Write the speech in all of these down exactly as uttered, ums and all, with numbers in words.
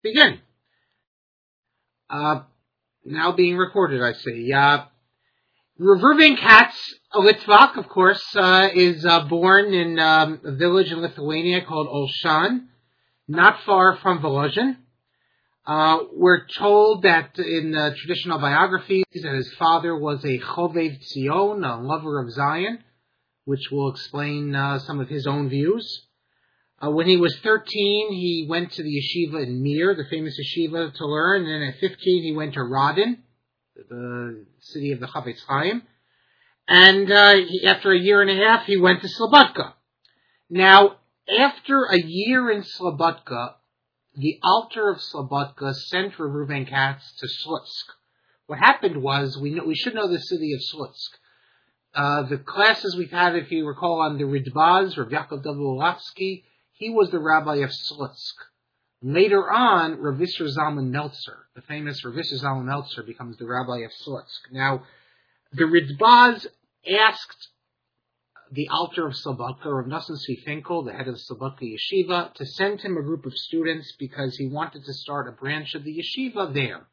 Begin. Uh, now being recorded, I see. Uh, Reuven Katz Litvak, of course, uh, is uh, born in um, a village in Lithuania called Olshan, not far from Volozhin. Uh, we're told that in uh, traditional biographies that his father was a Chovev Tzion, a lover of Zion, which will explain uh, some of his own views. Uh, when he was thirteen, he went to the yeshiva in Mir, the famous yeshiva, to learn. And then at fifteen, he went to Radin, the city of the Chavetz Chaim. And uh, he, after a year and a half, he went to Slobodka. Now, after a year in Slobodka, the Alter of Slobodka sent Reuven Katz to Slutsk. What happened was, we know, we should know the city of Slutsk. Uh, the classes we've had, if you recall, on the Ridbaz, Rav Yaakov Dovolotsky, he was the rabbi of Slutsk. Later on, Rav Isser Zalman Meltzer, the famous Rav Isser Zalman Meltzer, becomes the rabbi of Slutsk. Now, the Ridbaz asked the Alter of Slobodka, Rav Nosson Tzvi Finkel, the head of Slobodka Yeshiva, to send him a group of students because he wanted to start a branch of the yeshiva there,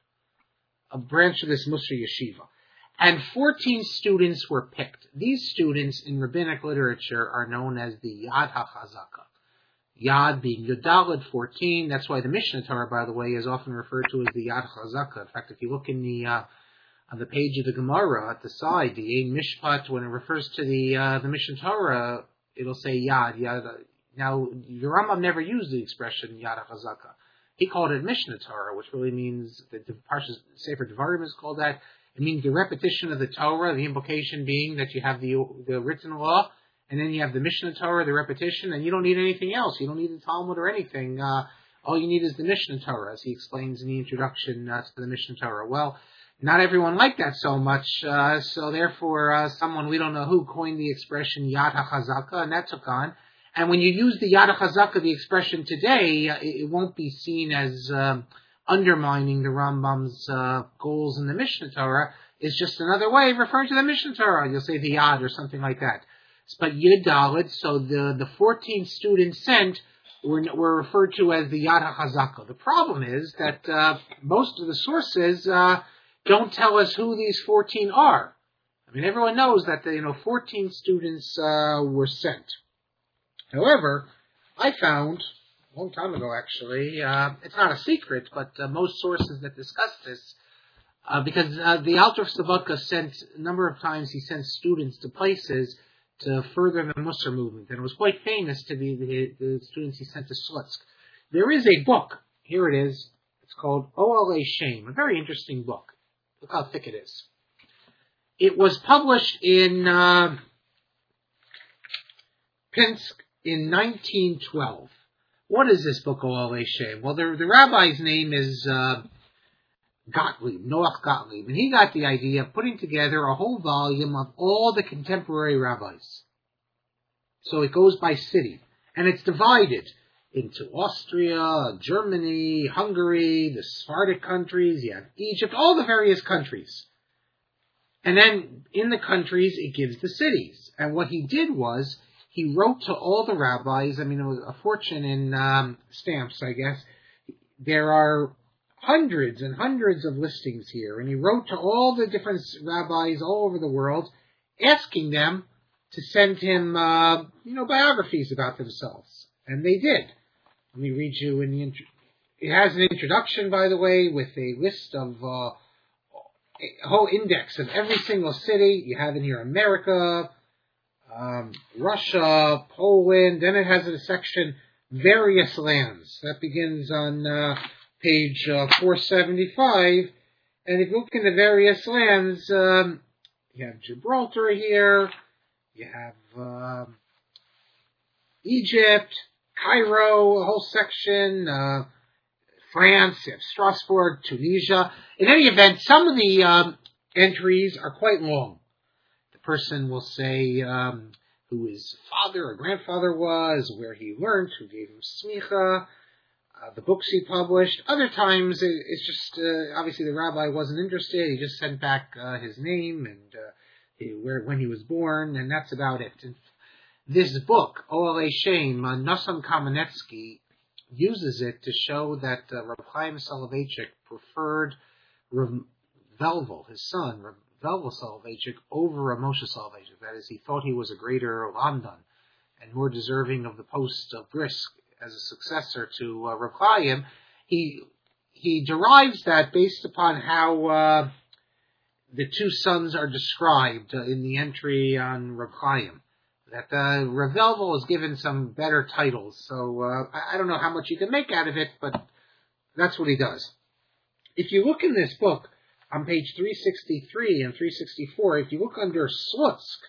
a branch of this Musar Yeshiva. And fourteen students were picked. These students in rabbinic literature are known as the Yad HaChazaka. Yad being Yudalad, fourteen. That's why the Mishnah Torah, by the way, is often referred to as the Yad HaChazaka. In fact, if you look in the uh, on the page of the Gemara at the side, the Ein Mishpat, when it refers to the uh, the Mishnah Torah, it'll say Yad. Yad. Now, the Rambam never used the expression Yad HaChazaka. He called it Mishnah Torah, which really means that the Parshas Sefer Devarim is called that. It means the repetition of the Torah, the implication being that you have the the written law, and then you have the Mishnah Torah, the repetition, and you don't need anything else. You don't need the Talmud or anything. Uh, all you need is the Mishnah Torah, as he explains in the introduction uh, to the Mishnah Torah. Well, not everyone liked that so much, uh, so therefore uh, someone, we don't know who, coined the expression Yad HaChazaka, and that took on. And when you use the Yad HaChazaka, the expression today, uh, it, it won't be seen as Um, undermining the Rambam's uh, goals in the Mishnah Torah. Is just another way of referring to the Mishnah Torah. You'll say the Yad or something like that. But Yud Daled, so the, the fourteen students sent were, were referred to as the Yad HaChazaka. The problem is that uh, most of the sources uh, don't tell us who these fourteen are. I mean, everyone knows that the, you know fourteen students uh, were sent. However, I found a long time ago, actually. Uh, it's not a secret, but uh, most sources that discuss this, uh, because uh, the Alter of Slobodka sent, a number of times he sent students to places to further the Musar movement, and it was quite famous to be the, the students he sent to Slutsk. There is a book, here it is, it's called Ohalei Shem, a very interesting book. Look how thick it is. It was published in uh, Pinsk in nineteen twelve. What is this book, Ohalei Shem? Well, the, the rabbi's name is uh, Gottlieb, Noach Gottlieb, and he got the idea of putting together a whole volume of all the contemporary rabbis. So it goes by city, and it's divided into Austria, Germany, Hungary, the Sephardic countries, you have Egypt, all the various countries. And then in the countries, it gives the cities. And what he did was, he wrote to all the rabbis. I mean, it was a fortune in um, stamps, I guess. There are hundreds and hundreds of listings here. And he wrote to all the different rabbis all over the world, asking them to send him, uh, you know, biographies about themselves. And they did. Let me read you in the intro. It has an introduction, by the way, with a list of uh, a whole index of every single city. You have in here America, Um, Russia, Poland, then it has a section, various lands. That begins on uh, page uh, four seventy-five. And if you look in the various lands, um, you have Gibraltar here, you have uh, Egypt, Cairo, a whole section, uh, France, you have Strasbourg, Tunisia. In any event, some of the um, entries are quite long. Person will say um, who his father or grandfather was, where he learned, who gave him smicha, uh, the books he published. Other times, it, it's just, uh, obviously the rabbi wasn't interested. He just sent back uh, his name and uh, he, where when he was born, and that's about it. And this book, Ohalei Shem, uh, Nosson Kamenetsky, uses it to show that uh, Reb Chaim Soloveitchik preferred Reb Velvel, his son, Reb Velvel Soloveitchik, over Reb Moshe Soloveitchik. That is, he thought he was a greater Lamdan and more deserving of the post of Brisk as a successor to uh, Reb Chaim. He he derives that based upon how uh, the two sons are described uh, in the entry on Reb Chaim. That uh, Reb Velvel is given some better titles, so uh, I, I don't know how much you can make out of it, but that's what he does. If you look in this book, on page three sixty-three and three sixty-four, if you look under Slutsk,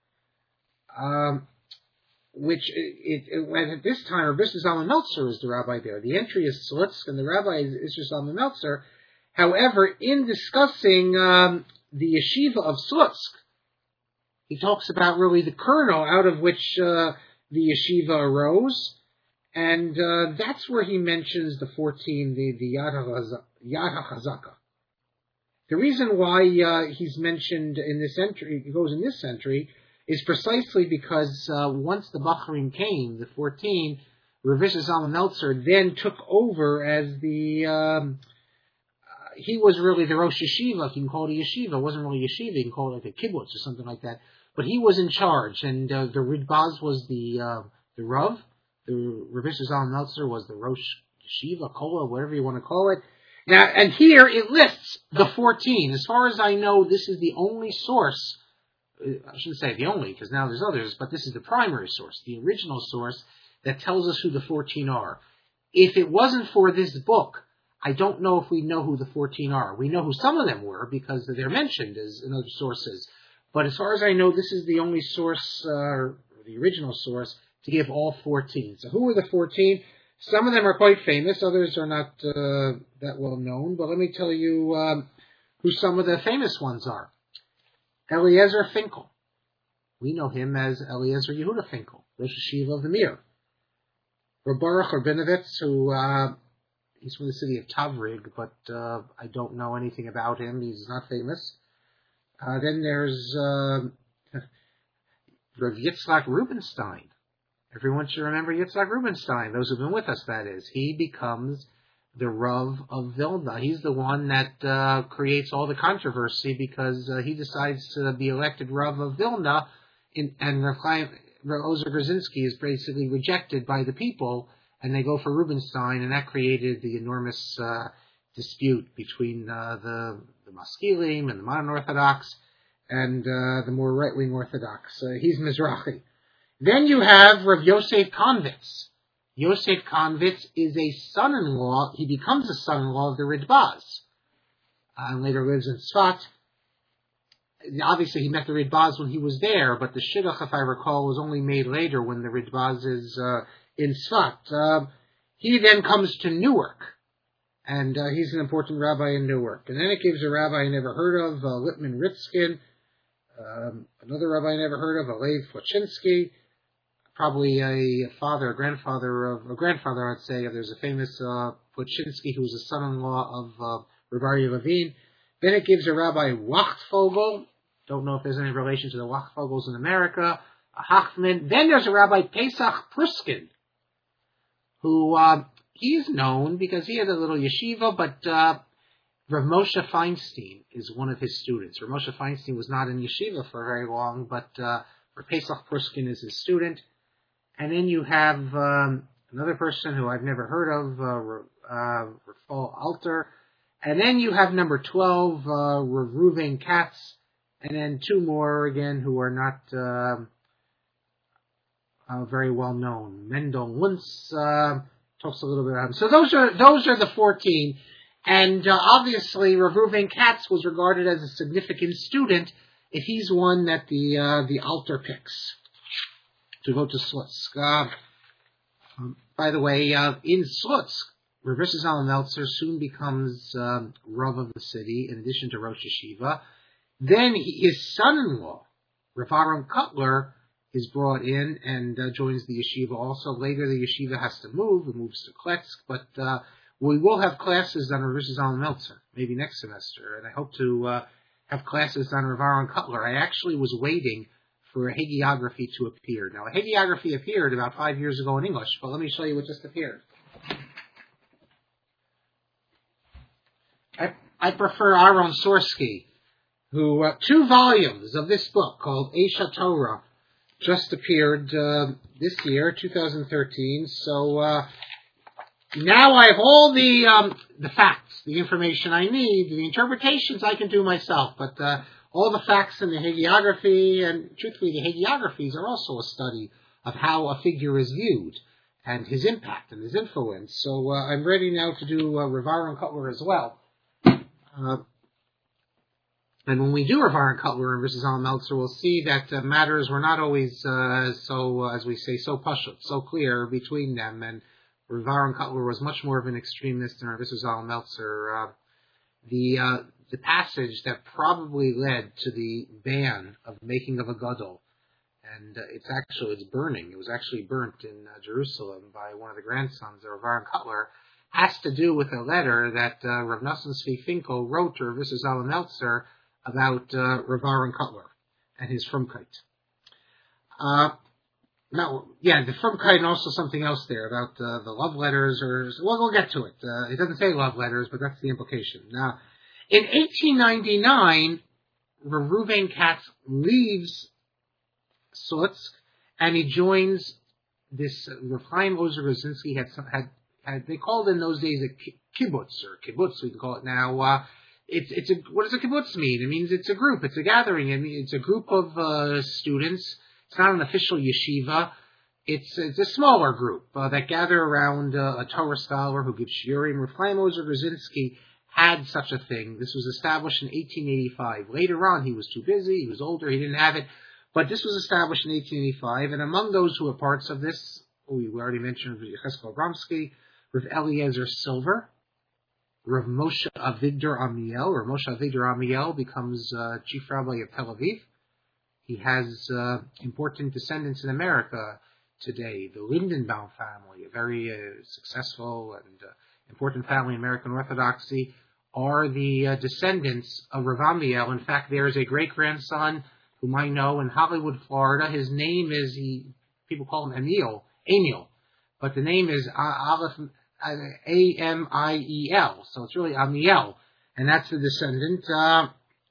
um, which it, it, it, at this time, Rabbi Zalman Meltzer is the rabbi there. The entry is Slutsk, and the rabbi is Isser Zalman Meltzer. However, in discussing um, the yeshiva of Slutsk, he talks about really the kernel out of which uh, the yeshiva arose, and uh, that's where he mentions the fourteen, the, the Yad HaChazaka. The reason why uh, he's mentioned in this entry, he goes in this entry, is precisely because uh, once the Bachrim came, the fourteen, Rav Zalman Meltzer then took over as the, um, uh, he was really the Rosh Yeshiva, if you can call it a yeshiva. It wasn't really yeshiva, you can call it like a kibbutz or something like that. But he was in charge, and uh, the Ridbaz was the uh, the Rav, the Rav Zalman Meltzer was the Rosh Yeshiva, Kola, whatever you want to call it. Now, and here it lists the fourteen. As far as I know, this is the only source, I shouldn't say the only, because now there's others, but this is the primary source, the original source that tells us who the fourteen are. If it wasn't for this book, I don't know if we know who the fourteen are. We know who some of them were because they're mentioned as in other sources. But as far as I know, this is the only source, uh, or the original source, to give all fourteen. So who are the fourteen? Some of them are quite famous, others are not uh, that well known, but let me tell you um, who some of the famous ones are. Eliezer Finkel. We know him as Eliezer Yehuda Finkel, Rosh Yeshiva of the Mir. Reb Baruch Rabinovitz, who uh, he's from the city of Tavrig, but uh, I don't know anything about him. He's not famous. Uh, then there's uh, Rav Yitzhak Rubinstein. Everyone should remember Yitzhak Rubinstein, those who've been with us, that is. He becomes the Rav of Vilna. He's the one that uh, creates all the controversy because uh, he decides to be elected Rav of Vilna, in, and Rav Chaim, Rav Ozer Grzinski is basically rejected by the people, and they go for Rubinstein, and that created the enormous uh, dispute between uh, the, the Maskilim and the modern Orthodox and uh, the more right-wing Orthodox. Uh, he's Mizrahi. Then you have Rav Yosef Konvitz. Yosef Konvitz is a son-in-law. He becomes a son-in-law of the Ridbaz, uh, and later lives in Tzfat. Obviously, he met the Ridbaz when he was there, but the Shidduch, if I recall, was only made later when the Ridbaz is uh, in Tzfat. Uh, he then comes to Newark, and uh, he's an important rabbi in Newark. And then it gives a rabbi I never heard of, uh, Lipman Ritzkin, um, another rabbi I never heard of, Alev Fochinsky, probably a father, a grandfather of, a grandfather, I'd say. There's a famous uh, Fochinsky who was a son-in-law of uh, Reb Aryeh Levine. Then it gives a rabbi Wachtvogel. Don't know if there's any relation to the Wachtvogels in America. A Hachman. Then there's a rabbi Pesach Pruskin, who uh, he's known because he had a little yeshiva, but uh, Rav Moshe Feinstein is one of his students. Rav Moshe Feinstein was not in yeshiva for very long, but uh, Pesach Pruskin is his student. And then you have um, another person who I've never heard of, uh, uh, Rafal Alter. And then you have number twelve, uh, Rav Reuven Katz. And then two more, again, who are not uh, uh, very well known. Mendel Luntz uh, talks a little bit about him. So those are those are the fourteen. And uh, obviously, Rav Reuven Katz was regarded as a significant student if he's one that the uh, the Alter picks to go to Slutsk. Uh, um, by the way, uh, in Slutsk, Rav Zalman Meltzer soon becomes um, Rav of the city, in addition to Rosh Yeshiva. Then he, his son-in-law, Rav Aaron Kotler, is brought in and uh, joins the yeshiva also. Later, the yeshiva has to move. It moves to Kletsk, but uh, we will have classes on Rav Zalman Meltzer, maybe next semester, and I hope to uh, have classes on Rav Aaron Kotler. I actually was waiting for a hagiography to appear. Now, a hagiography appeared about five years ago in English, but let me show you what just appeared. I, I prefer Aaron Sorsky, who, uh, two volumes of this book called Eish Torah just appeared uh, this year, two thousand thirteen. So uh, now I have all the um, the facts, the information I need, the interpretations I can do myself, but uh, all the facts in the hagiography, and truthfully the hagiographies are also a study of how a figure is viewed and his impact and his influence. So uh, I'm ready now to do uh, Rav Aaron Kotler as well. Uh, And when we do Rav Aaron Kotler and versus Al Meltzer, we'll see that uh, matters were not always uh, so, uh, as we say, so pashut, so clear between them. And Rav Aaron Kotler was much more of an extremist than Rav Al Meltzer. Uh, the uh, the passage that probably led to the ban of making of a gadol, and uh, it's actually it's burning. It was actually burnt in uh, Jerusalem by one of the grandsons of Rav Aaron Kotler, has to do with a letter that uh, Rav Nosson Tzvi Finkel wrote to Rav Al Meltzer about uh, Rav Aaron Kotler and his Frumkeit. Uh, now, yeah, the Frumkeit and also something else there about uh, the love letters, or well, we'll get to it. Uh, it doesn't say love letters, but that's the implication. Now, in eighteen ninety-nine, Rav Reuven Katz leaves Slutsk and he joins this. Uh, Rav Chaim Ozer Rosinski had, had had they called in those days a kibbutz or kibbutz, we can call it now. Uh, It's it's a what does a kibbutz mean? It means it's a group, it's a gathering. I mean, it's a group of uh, students. It's not an official yeshiva. It's it's a smaller group uh, that gather around uh, a Torah scholar who gives shiurim. Rav Chaim Ozer Rosinski had such a thing. This was established in eighteen eighty-five. Later on, he was too busy. He was older. He didn't have it. But this was established in eighteen eighty-five. And among those who were parts of this, we already mentioned Rav Yecheskel Abramsky, Rav Eliezer Silver, Rav Moshe Avigdor Amiel. Rav Moshe Avigdor Amiel becomes uh, chief rabbi of Tel Aviv. He has uh, important descendants in America today. The Lindenbaum family, a very uh, successful and uh, important family in American Orthodoxy, are the uh, descendants of Rav Amiel. In fact, there is a great-grandson whom I know in Hollywood, Florida. His name is, he people call him Amiel, Amiel, but the name is Aleph, A M I E L, so it's really Amiel, and that's the descendant. Uh,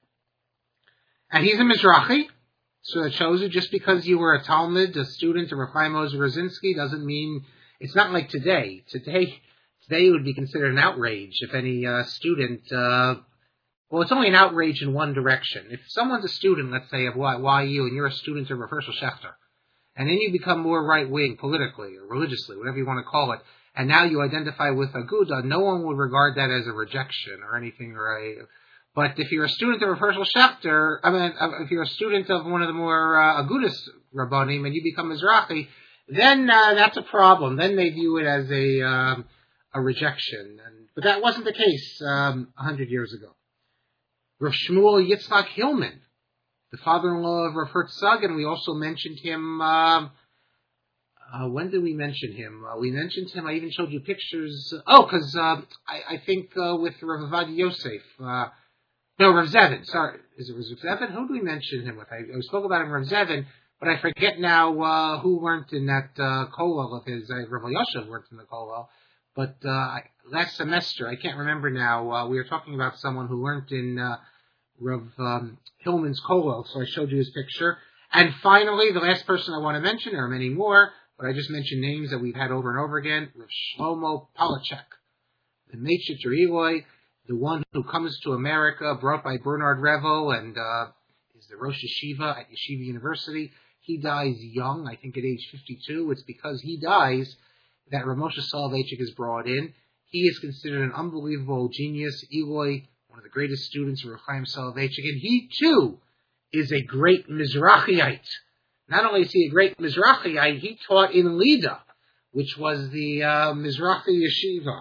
and he's a Mizrahi, so that shows you just because you were a Talmud, a student of Rav Chaim Ozer Rosinski, doesn't mean, it's not like today. Today, today it would be considered an outrage if any uh, student, uh, well, it's only an outrage in one direction. If someone's a student, let's say, of Y U, and you're a student of Rav Hershel Schachter, and then you become more right-wing politically or religiously, whatever you want to call it, and now you identify with Aguda, no one would regard that as a rejection or anything. Or a, but if you're a student of Rav Hershel Schachter, I mean, if you're a student of one of the more uh, Agudas Rabbanim and you become Mizrahi, then uh, that's a problem. Then they view it as a um, a rejection. And, but that wasn't the case um, a hundred years ago. Rav Shmuel Yitzchak Hillman, the father-in-law of Rav Herzog, and we also mentioned him. Um, Uh, when did we mention him? Uh, we mentioned him. I even showed you pictures. Oh, because uh, I, I think uh, with Rav Avad Yosef. Uh, no, Rav Zevin. Sorry. Is it Rav Zevin? Who do we mention him with? I, I spoke about him, Rav Zevin, but I forget now uh, who weren't in that uh, kollel of his. Uh, Rav Yosef weren't in the kollel. But uh, last semester, I can't remember now, uh, we were talking about someone who weren't in uh, Rav um, Hillman's kollel, so I showed you his picture. And finally, the last person I want to mention, there are many more, but I just mentioned names that we've had over and over again. Rav Shlomo Palachek, the Meitziter Eloi, the one who comes to America, brought by Bernard Revel, and uh, is the Rosh Yeshiva at Yeshiva University. He dies young, I think at age fifty-two. It's because he dies that Rav Moshe Soloveitchik is brought in. He is considered an unbelievable genius. Eloi, one of the greatest students of Rav Chaim Soloveitchik, and he too is a great Mizrahiite. Not only is he a great Mizrahi, he taught in Lida, which was the uh, Mizrahi yeshiva.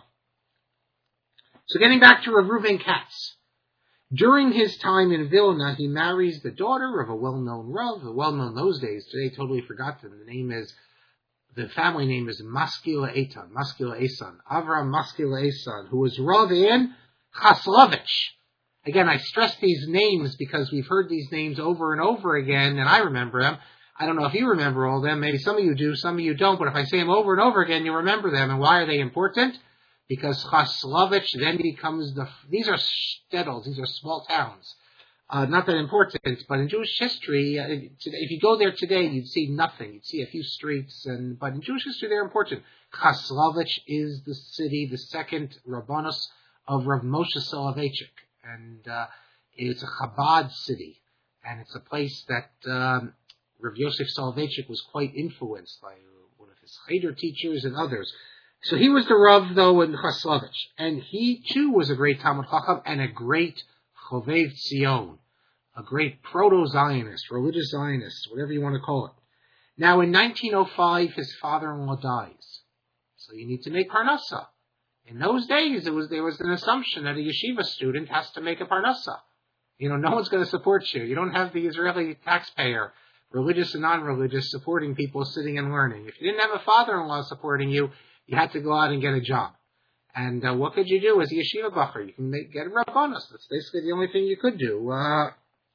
So getting back to Rav Reuven Katz. During his time in Vilna, he marries the daughter of a well-known Rav, a well-known those days, today totally forgotten. The name is, the family name is Maskila Eitan, Maskila Esan, Avram Maskila Esan, who was Rav in Chaslovich. Again, I stress these names because we've heard these names over and over again, and I remember them. I don't know if you remember all of them. Maybe some of you do, some of you don't. But if I say them over and over again, you'll remember them. And why are they important? because Chaslovich then becomes the, these are shtetls, these are small towns. Uh, not that important, but in Jewish history, uh, if you go there today, you'd see nothing. You'd see a few streets, and but in Jewish history, they're important. Chaslovich is the city, the second Rabbanus of Rav Moshe Soloveitchik, and uh, it's a Chabad city, and it's a place that um, Rav Yosef Soloveitchik was quite influenced by one of his Cheder teachers and others. So he was the Rav, though, in Chaslovich, and he too was a great Talmud Chacham and a great Chovev Tzion, a great proto-Zionist, religious Zionist, whatever you want to call it. Now, in nineteen oh five, his father-in-law dies. So you need to make parnasa. In those days, it was there was an assumption that a yeshiva student has to make a parnasa. You know, no one's going to support you. You don't have the Israeli taxpayer, religious and non-religious, supporting people sitting and learning. If you didn't have a father-in-law supporting you, you had to go out and get a job. And uh, what could you do as a yeshiva bacher? You can make, get a rabbanus. That's basically the only thing you could do, uh,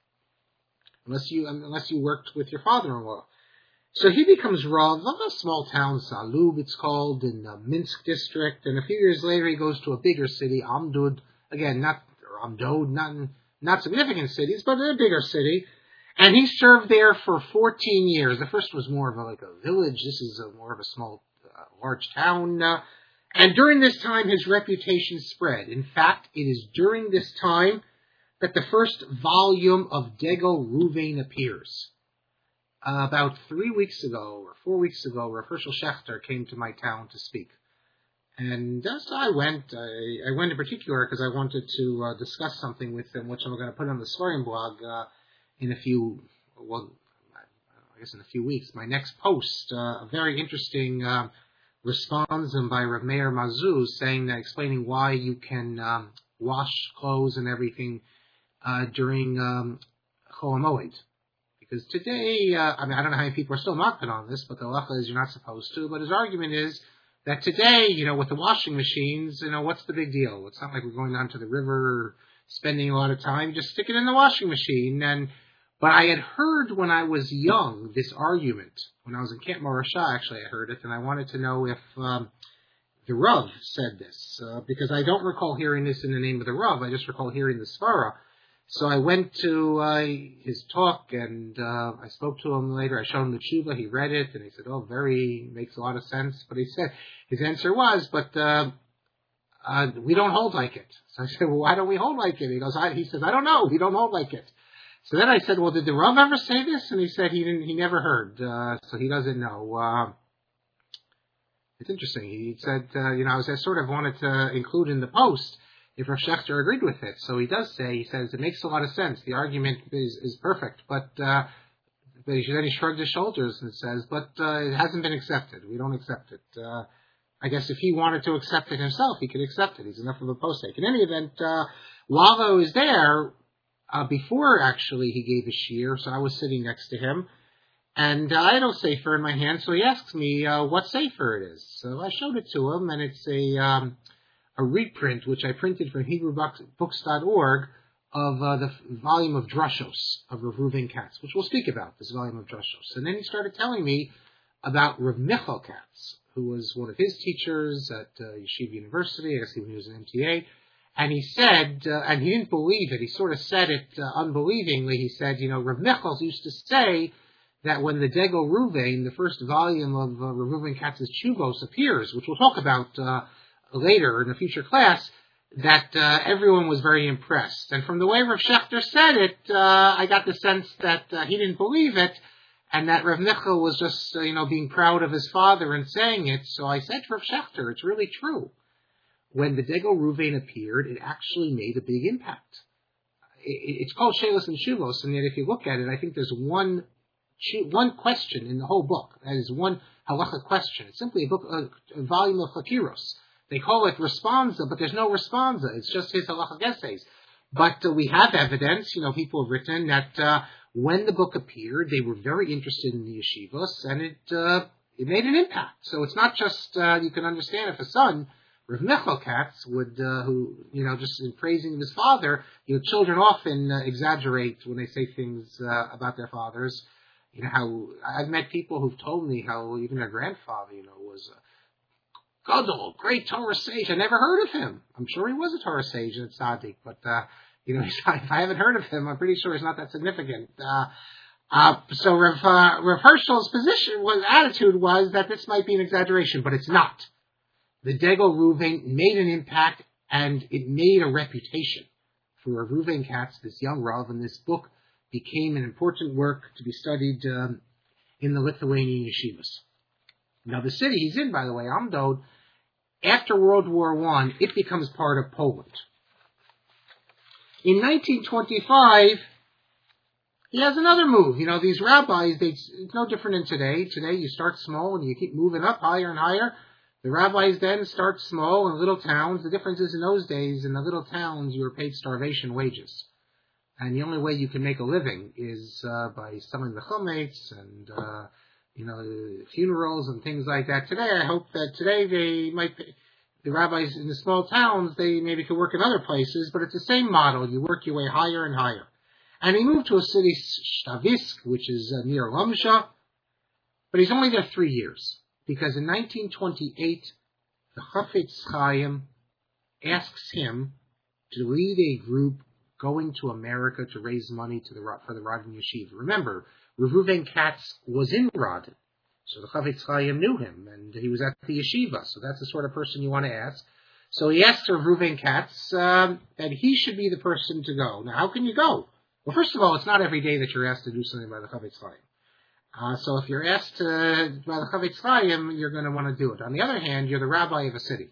unless you unless you worked with your father-in-law. So he becomes Rav of a small town, Salub it's called, in the Minsk district. And a few years later, he goes to a bigger city, Amdud. Again, not or Amdod, not not significant cities, but a bigger city. And he served there for fourteen years. The first was more of a, like a village. This is a, more of a small, uh, large town. Uh, And during this time, his reputation spread. In fact, it is during this time that the first volume of Degel Ruvain appears. Uh, about three weeks ago, or four weeks ago, Rav Hershel Schachter came to my town to speak. And uh, so I went. I, I went in particular because I wanted to uh, discuss something with him, which I'm going to put on the Svarim blog uh, in a few, well, I guess in a few weeks. My next post, uh, a very interesting Uh, responds by Rav Meir Mazuz, saying that explaining why you can um, wash clothes and everything uh, during um, Chol HaMoed. Because today, uh, I mean, I don't know how many people are still not put on this, but the halacha is you're not supposed to. But his argument is that today, you know, with the washing machines, you know, what's the big deal? It's not like we're going down to the river, spending a lot of time. Just stick it in the washing machine. And But I had heard when I was young this argument. When I was in Camp Marashah, actually, I heard it, and I wanted to know if um, the Rav said this, uh, because I don't recall hearing this in the name of the Rav. I just recall hearing the Svara. So I went to uh, his talk, and uh, I spoke to him later. I showed him the tshuva. He read it, and he said, "Oh, very makes a lot of sense." But he said his answer was, "But uh, uh, we don't hold like it." So I said, "Well, why don't we hold like it?" He goes, I, "He says, I don't know. We don't hold like it." So then I said, "Well, did the Rav ever say this?" And he said he didn't. He never heard, uh, so he doesn't know. Uh, it's interesting. He said, uh, "You know, I, was, I sort of wanted to include in the post if Rav Schachter agreed with it." So he does say. He says it makes a lot of sense. The argument is is perfect, but uh, but he, then he shrugged his shoulders and says, "But uh, it hasn't been accepted. We don't accept it." Uh, I guess if he wanted to accept it himself, he could accept it. He's enough of a posek. In any event, uh, while I was there. Uh, before, actually, he gave a shear, so I was sitting next to him, and uh, I had a sefer in my hand, so he asks me uh, what sefer it is. So I showed it to him, and it's a um, a reprint, which I printed from Hebrew Books dot org, of uh, the volume of Drushos of Rav Reuven Katz, which we'll speak about, this volume of Drushos. And then he started telling me about Rav Michal Katz, who was one of his teachers at uh, Yeshiva University, I guess when he was an M T A. And he said, uh, and he didn't believe it, he sort of said it uh, unbelievingly, he said, you know, Rav Michal used to say that when the Degel Ruvain, the first volume of uh, Rav Reuven Katz's Chuvos appears, which we'll talk about uh, later in a future class, that uh, everyone was very impressed. And from the way Rav Schachter said it, uh, I got the sense that uh, he didn't believe it, and that Rav Michal was just, uh, you know, being proud of his father and saying it. So I said to Rav Schachter, it's really true. When the Degel Ruvain appeared, it actually made a big impact. It's called Shelos and Shuvos, and yet if you look at it, I think there's one one question in the whole book. That is one halacha question. It's simply a book, a, a volume of Chakiros. They call it responsa, but there's no responsa. It's just his halacha essays. But uh, we have evidence, you know, people have written that uh, when the book appeared, they were very interested in the yeshivas, and it uh, it made an impact. So it's not just, uh, you can understand if a son, Rav Michal Katz, would, uh, who, you know, just in praising his father, you know, children often uh, exaggerate when they say things uh, about their fathers. You know, how I've met people who've told me how even their grandfather, you know, was uh, Gadol, great Torah sage. I never heard of him. I'm sure he was a Torah sage and tzaddik, but uh, you know, if I haven't heard of him, I'm pretty sure he's not that significant. Uh, uh, so Rav, uh, Rav Herschel's position was attitude was that this might be an exaggeration, but it's not. The Degel Reuven made an impact, and it made a reputation for Rav Reuven Katz, this young Rav, and this book became an important work to be studied um, in the Lithuanian yeshivas. Now, the city he's in, by the way, Amdod, after World War One, it becomes part of Poland. In nineteen twenty-five, he has another move. You know, these rabbis, they, it's no different than today. Today, you start small and you keep moving up higher and higher. The rabbis then start small in little towns. The difference is in those days, in the little towns, you were paid starvation wages. And the only way you can make a living is uh, by selling the chametz and, uh, you know, funerals and things like that. Today, I hope that today they might, pay, the rabbis in the small towns, they maybe could work in other places, but it's the same model. You work your way higher and higher. And he moved to a city, Stavisk, which is uh, near Lomsha, but he's only there three years. Because in nineteen twenty-eight, the Chafetz Chaim asks him to lead a group going to America to raise money to the, for the Radin Yeshiva. Remember, Rav Reuven Katz was in Radin, so the Chafetz Chaim knew him, and he was at the yeshiva, so that's the sort of person you want to ask. So he asks Rav Reuven Katz um, that he should be the person to go. Now, how can you go? Well, first of all, it's not every day that you're asked to do something by the Chafetz Chaim. Uh, so if you're asked to, by the Chafetz Chaim, you're going to want to do it. On the other hand, you're the rabbi of a city.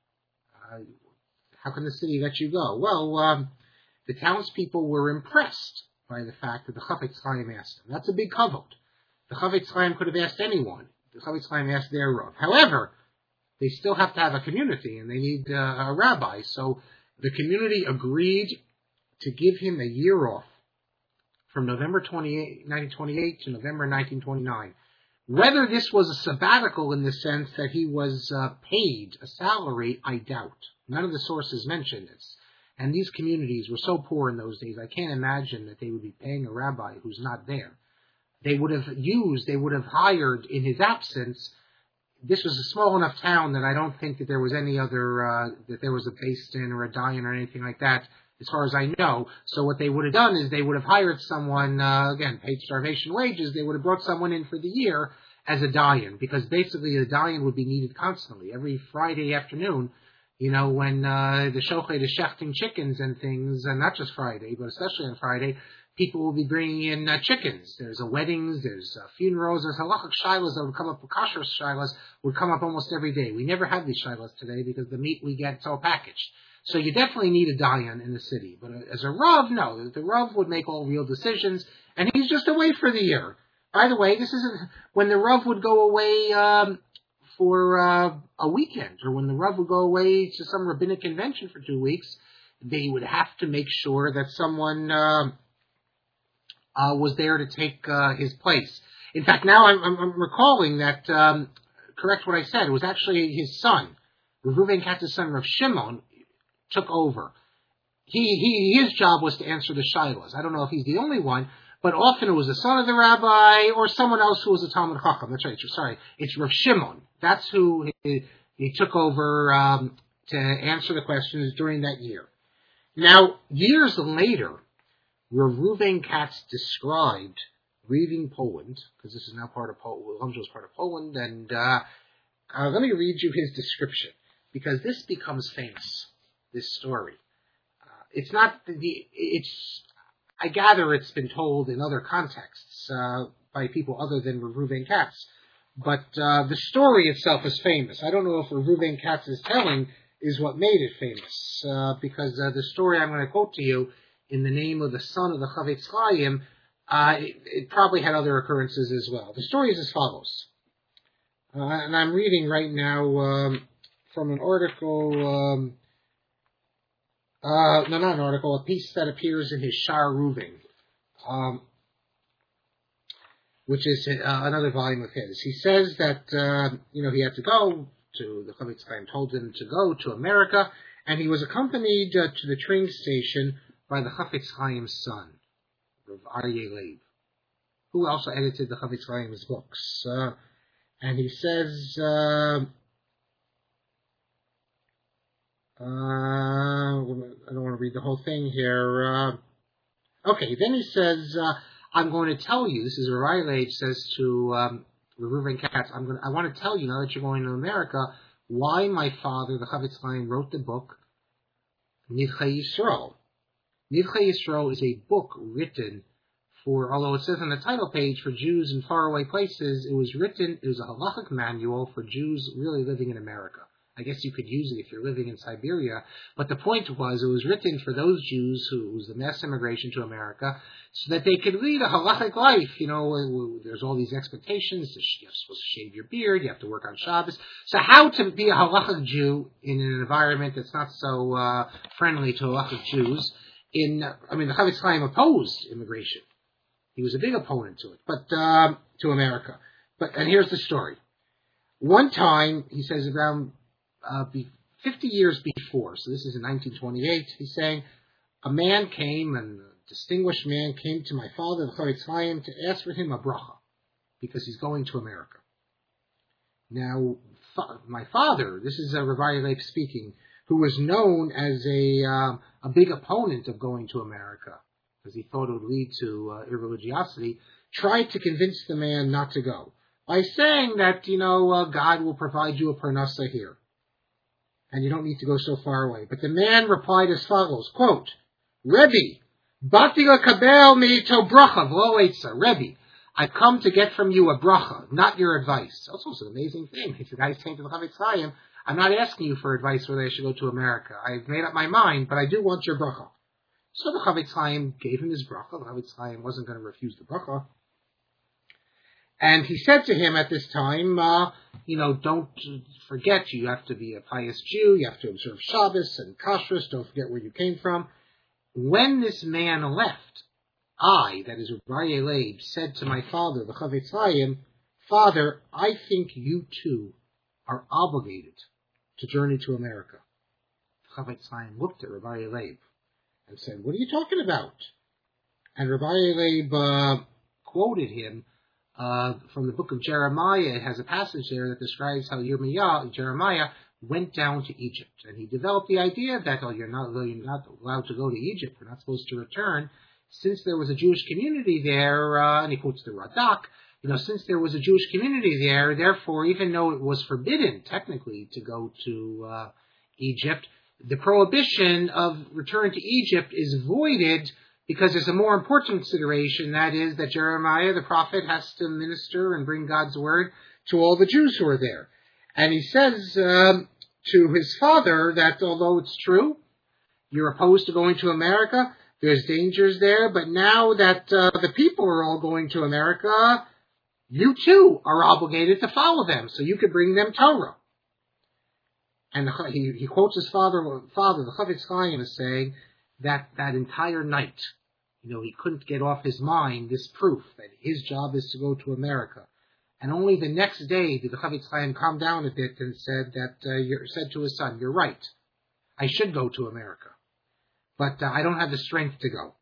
Uh, how can the city let you go? Well, um, the townspeople were impressed by the fact that the Chafetz Chaim asked them. That's a big kavod. The Chafetz Chaim could have asked anyone. The Chafetz Chaim asked their Rav. However, they still have to have a community, and they need uh, a rabbi. So the community agreed to give him a year off, from November twenty-eighth, nineteen twenty-eight to November nineteen twenty-nine. Whether this was a sabbatical in the sense that he was uh, paid a salary, I doubt. None of the sources mention this. And these communities were so poor in those days, I can't imagine that they would be paying a rabbi who's not there. They would have used, they would have hired in his absence. This was a small enough town that I don't think that there was any other, uh, that there was a Beis Din or a Dayan or anything like that, as far as I know. So what they would have done is they would have hired someone, uh, again, paid starvation wages. They would have brought someone in for the year as a Dayan, because basically the Dayan would be needed constantly. Every Friday afternoon, you know, when uh, the shochet is shechting chickens and things, and not just Friday, but especially on Friday, people will be bringing in uh, chickens. There's uh, weddings, there's uh, funerals, there's halachic shilas that would come up, kasher shilas would come up almost every day. We never have these shilas today because the meat we get is all packaged. So you definitely need a dayan in the city. But as a Rav, no. The Rav would make all real decisions, and he's just away for the year. By the way, this isn't when the Rav would go away um, for uh, a weekend, or when the Rav would go away to some rabbinic convention for two weeks, they would have to make sure that someone uh, uh, was there to take uh, his place. In fact, now I'm, I'm recalling that, um, correct what I said, it was actually his son, Rav Reuven Katz's son, Rav Shimon, took over. He, he, his job was to answer the shilas. I don't know if he's the only one, but often it was the son of the rabbi or someone else who was a Talmud Chacham. That's right. Sorry, it's Rav Shimon. That's who he, he took over um, to answer the questions during that year. Now, years later, Rav Reuven Katz described leaving Poland, because this is now part of Poland, Lomsha is part of Poland, and uh, uh, let me read you his description, because this becomes famous. This story. Uh, it's not the, it's, I gather it's been told in other contexts, uh, by people other than Rav Reuven Katz. But, uh, the story itself is famous. I don't know if Rav Reuven Katz's telling is what made it famous, uh, because, uh, the story I'm going to quote to you in the name of the son of the Chafetz Chaim, uh, it, it probably had other occurrences as well. The story is as follows. Uh, and I'm reading right now, um, from an article, um, Uh, no, not an article, a piece that appears in his Shar Reuven, um, which is uh, another volume of his. He says that, uh, you know, he had to go to, the Chafetz Chaim told him to go to America, and he was accompanied uh, to the train station by the Chafetz Chaim's son, Rav Aryeh Leib, who also edited the Chafetz Chaim's books. Uh, and he says, uh, Uh, I don't want to read the whole thing here. Uh, okay, then he says, uh, I'm going to tell you, this is where Riley says to um, Reuven Katz, I'm going to, I want to tell you, now that you're going to America, why my father, the Chavetz Chaim, wrote the book Nidchei Yisrael. Nidchei Yisrael is a book written for, although it says on the title page, for Jews in faraway places, it was written, it was a halachic manual for Jews really living in America. I guess you could use it if you're living in Siberia, but the point was it was written for those Jews who, it was the mass immigration to America, so that they could lead a halachic life. You know, there's all these expectations. You're supposed to shave your beard, you have to work on Shabbos. So how to be a halachic Jew in an environment that's not so uh, friendly to halachic Jews? In, I mean, the Chavetz Chaim opposed immigration. He was a big opponent to it, but um, to America. But and here's the story. One time, he says around uh, be fifty years before, so this is in nineteen twenty-eight, he's saying, a man came, and a distinguished man came to my father, the Chavetz Chaim, to ask for him a bracha, because he's going to America. Now, fa- my father, this is a Rav Aryeh Leib speaking, who was known as a um, a big opponent of going to America, because he thought it would lead to uh, irreligiosity, tried to convince the man not to go by saying that, you know, uh, God will provide you a parnasa here, and you don't need to go so far away. But the man replied as follows, quote, Rebbe, bati lekabel me'ito bracha v'lo eitzah. Rebbe, I've come to get from you a bracha, not your advice. Also, it's an amazing thing. If the guy's saying to the Chavetz Chaim, I'm not asking you for advice whether I should go to America. I've made up my mind, but I do want your bracha. So the Chavetz Chaim gave him his bracha. The Chavetz Chaim wasn't going to refuse the bracha. And he said to him at this time, uh, you know, don't forget, you have to be a pious Jew, you have to observe Shabbos and Kashrus, don't forget where you came from. When this man left, I, that is Rav Aryeh Leib, said to my father, the Chavetz Chaim, Father, I think you too are obligated to journey to America. The Chavetz Chaim looked at Rav Aryeh Leib and said, what are you talking about? And Rav Aryeh Leib uh, quoted him uh, from the book of Jeremiah. It has a passage there that describes how Yirmiyah, Jeremiah went down to Egypt. And he developed the idea that, oh, you're not, you're not allowed to go to Egypt, you're not supposed to return. Since there was a Jewish community there, uh, and he quotes the Radak, you know, since there was a Jewish community there, therefore, even though it was forbidden, technically, to go to uh, Egypt, the prohibition of return to Egypt is voided because there's a more important consideration, that is that Jeremiah, the prophet, has to minister and bring God's word to all the Jews who are there. And he says um, to his father that although it's true, you're opposed to going to America, there's dangers there, but now that uh, the people are all going to America, you too are obligated to follow them, so you could bring them Torah. And the, he, he quotes his father, father, the Chavetz Chaim, is saying that that entire night, you know, he couldn't get off his mind this proof that his job is to go to America. And only the next day did the Chavetz Chaim calm down a bit and said that uh, you're, said to his son, you're right, I should go to America, but uh, I don't have the strength to go.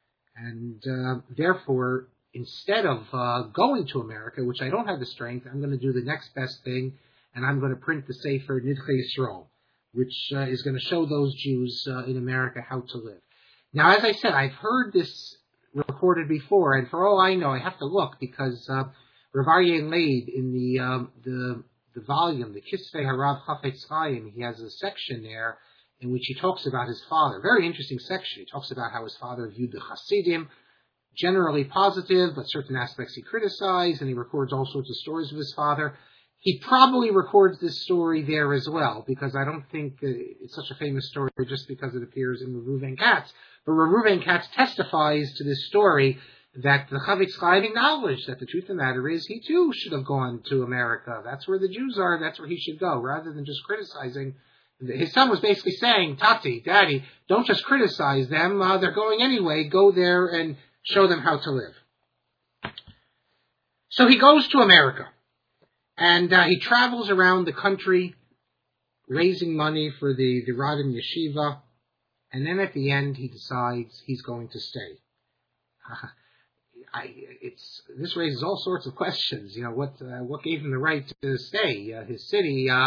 And uh, therefore, instead of uh, going to America, which I don't have the strength, I'm going to do the next best thing, and I'm going to print the Sefer Nidchei Yisrael, which uh, is going to show those Jews uh, in America how to live. Now, as I said, I've heard this recorded before, and for all I know, I have to look, because uh, Rav Aryeh Leib, in the um, the the volume, the Kisvei Harav Chavetz Chaim, he has a section there in which he talks about his father. Very interesting section. He talks about how his father viewed the Hasidim, generally positive, but certain aspects he criticized, and he records all sorts of stories of his father. He probably records this story there as well, because I don't think uh, it's such a famous story just because it appears in Reuven Katz. But Reuven Katz testifies to this story that the Chavetz Chaim acknowledged that the truth of the matter is he too should have gone to America. That's where the Jews are, that's where he should go, rather than just criticizing. His son was basically saying, Tati, Daddy, don't just criticize them, uh, they're going anyway, go there and show them how to live. So he goes to America. And uh, he travels around the country raising money for the, the Radim Yeshiva. And then at the end, he decides he's going to stay. Uh, I, it's, this raises all sorts of questions. You know, what uh, what gave him the right to stay? Uh, his city, uh,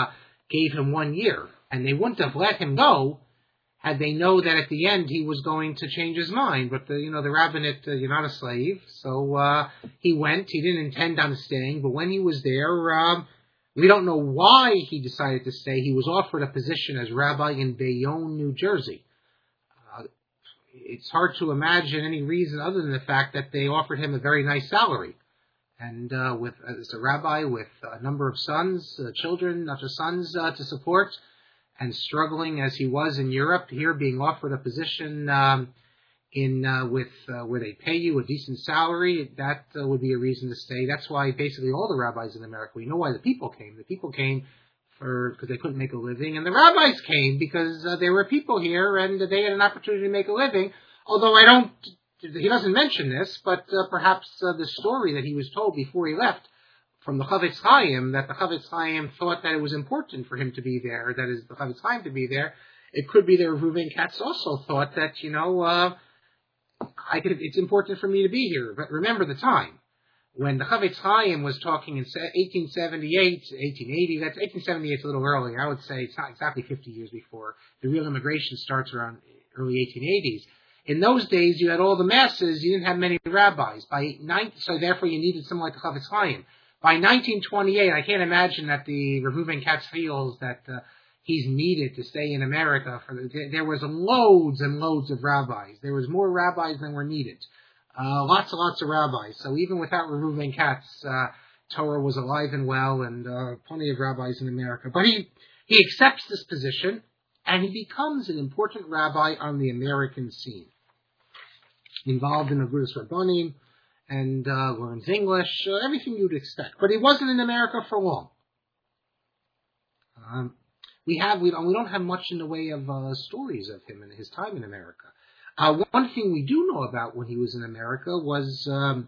gave him one year. And they wouldn't have let him go had they know that at the end he was going to change his mind. But, the, you know, the rabbinate, uh, you're not a slave. So uh, he went. He didn't intend on staying. But when he was there, um, we don't know why he decided to stay. He was offered a position as rabbi in Bayonne, New Jersey. Uh, it's hard to imagine any reason other than the fact that they offered him a very nice salary. And uh, with as a rabbi with a number of sons, uh, children, not just sons, uh, to support, and struggling as he was in Europe, here being offered a position um, in uh, with uh, where they pay you a decent salary, that uh, would be a reason to stay. That's why basically all the rabbis in America, we know why the people came. The people came for because they couldn't make a living, and the rabbis came because uh, there were people here and they had an opportunity to make a living. Although I don't. He doesn't mention this, but uh, perhaps uh, the story that he was told before he left from the Chavetz Chaim, that the Chavetz Chaim thought that it was important for him to be there, that is, the Chavetz Chaim to be there. It could be that Reuven Katz also thought that, you know, uh, I could, it's important for me to be here. But remember the time. When the Chavetz Chaim was talking in eighteen seventy-eight, eighteen eighty, that's eighteen seventy-eight is a little early. I would say it's not exactly fifty years before. The real immigration starts around early eighteen eighties. In those days, you had all the masses. You didn't have many rabbis. By nine, so therefore, you needed someone like the Chavetz Chaim. By nineteen twenty-eight, I can't imagine that the Reuven Katz feels that uh, he's needed to stay in America. For the, there was loads and loads of rabbis. There was more rabbis than were needed. Uh, lots and lots of rabbis. So even without Reuven Katz, uh, Torah was alive and well, and uh, plenty of rabbis in America. But he he accepts this position, and he becomes an important rabbi on the American scene. Involved in Agudas Rabbanim, and uh, learns English, uh, everything you'd expect. But he wasn't in America for long. Um, we have we don't we don't have much in the way of uh, stories of him and his time in America. Uh, one thing we do know about when he was in America was um,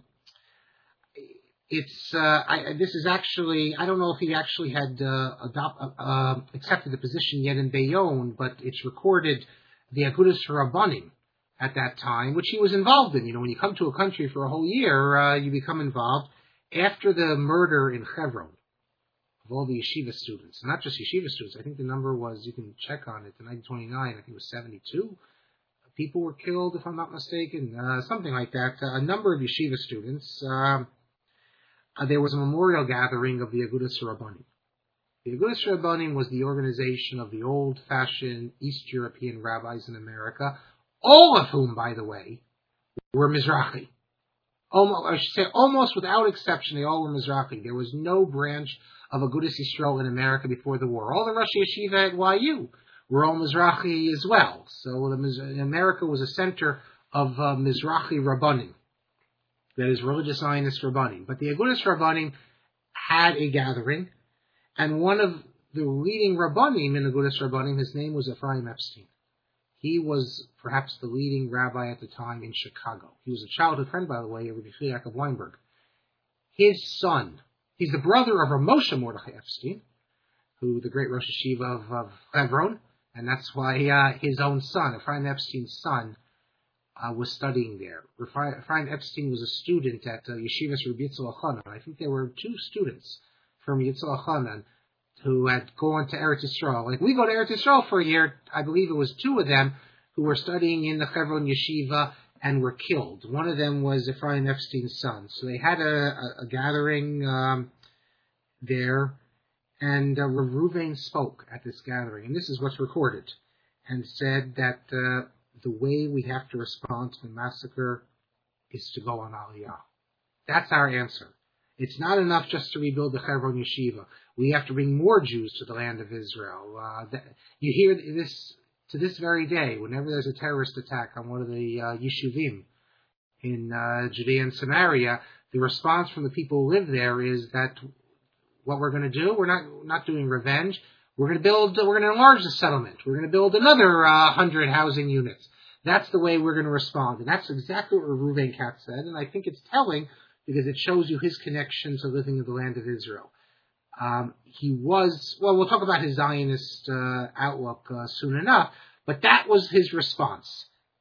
it's uh, I, this is actually I don't know if he actually had uh, adopt, uh, accepted the position yet in Bayonne, but it's recorded the Agudas Rabbanim at that time, which he was involved in. You know, when you come to a country for a whole year, uh, you become involved. After the murder in Hebron of all the yeshiva students, not just yeshiva students, I think the number was, you can check on it, in nineteen twenty-nine, I think it was seventy-two people were killed, if I'm not mistaken, uh, something like that. Uh, a number of yeshiva students. Uh, uh, there was a memorial gathering of the Agudas Rabbanim. The Agudas Rabbanim was the organization of the old-fashioned East European rabbis in America, all of whom, by the way, were Mizrahi. Almost, I should say, almost without exception, they all were Mizrahi. There was no branch of Agudas Yisrael in America before the war. All the Rosh Yeshiva at Y U were all Mizrahi as well. So the, America was a center of uh, Mizrahi Rabbanim, that is, religious Zionist Rabbanim. But the Agudas Rabbanim had a gathering, and one of the leading Rabbanim in Agudas Rabbanim, his name was Ephraim Epstein. He was perhaps the leading rabbi at the time in Chicago. He was a childhood friend, by the way, of Rabbi Yaakov Weinberg. His son, he's the brother of Ramosha Mordechai Epstein, who the great Rosh Yeshiva of, of Hebron, and that's why uh, his own son, Ephraim Epstein's son, uh, was studying there. Ephraim Epstein was a student at uh, Yeshivas Rabbi Yitzhak Elchanan. I think there were two students from Yitzhak Elchanan who had gone to Eretz Yisrael. Like, we go to Eretz Yisrael for a year. I believe it was two of them who were studying in the Hebron Yeshiva and were killed. One of them was Ephraim Epstein's son. So they had a, a, a gathering um, there, and uh, Reuven spoke at this gathering, and this is what's recorded, and said that uh, the way we have to respond to the massacre is to go on Aliyah. That's our answer. It's not enough just to rebuild the Hebron Yeshiva. We have to bring more Jews to the land of Israel. Uh, that, you hear this to this very day, whenever there's a terrorist attack on one of the uh, Yeshuvim in uh, Judea and Samaria, the response from the people who live there is that what we're going to do, we're not not doing revenge. We're going to build, we're going to enlarge the settlement. We're going to build another uh, hundred housing units. That's the way we're going to respond. And that's exactly what Reuven Katz said. And I think it's telling because it shows you his connection to living in the land of Israel. Um, he was, well, we'll talk about his Zionist uh, outlook uh, soon enough, but that was his response.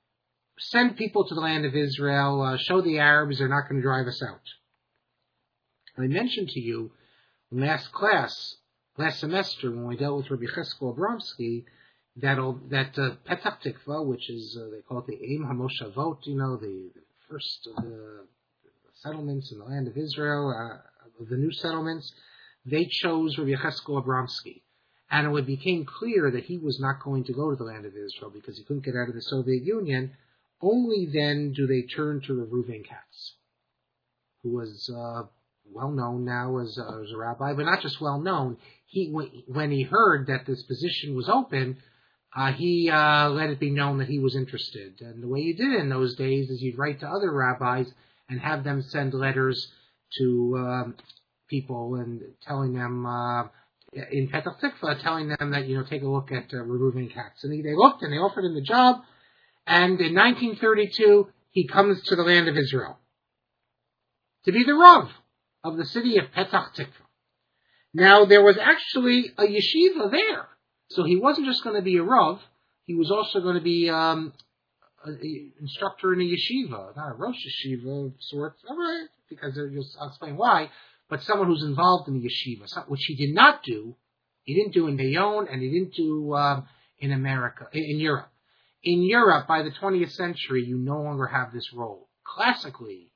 Send people to the land of Israel, uh, show the Arabs they're not going to drive us out. I mentioned to you last class last semester when we dealt with Rabbi Cheskel Abramsky, that that uh, Petach Tikva, which is uh, they call it the Eim HaMoshavot, you know, the, the first of the settlements in the land of Israel, uh, the new settlements, they chose Rabbi Cheskel Abramsky. And it became clear that he was not going to go to the land of Israel because he couldn't get out of the Soviet Union. Only then do they turn to Rav Reuven Katz, who was uh, well known now as, uh, as a rabbi, but not just well known. He when he heard that this position was open, uh, he uh, let it be known that he was interested. And the way you did it in those days is you'd write to other rabbis and have them send letters to um, people and telling them. Uh, in Petach Tikva, telling them that, you know, take a look at uh, Rav Reuven Katz. And he, they looked and they offered him the job. And in nineteen thirty-two, he comes to the land of Israel to be the Rav of the city of Petach Tikva. Now, there was actually a yeshiva there. So he wasn't just going to be a Rav. He was also going to be um, an instructor in a yeshiva, not a Rosh Yeshiva of sorts, all right, because I'll explain why. But someone who's involved in the yeshiva, which he did not do. He didn't do in Bayonne, and he didn't do um, in America, in, in Europe. In Europe, by the twentieth century, you no longer have this role. Classically,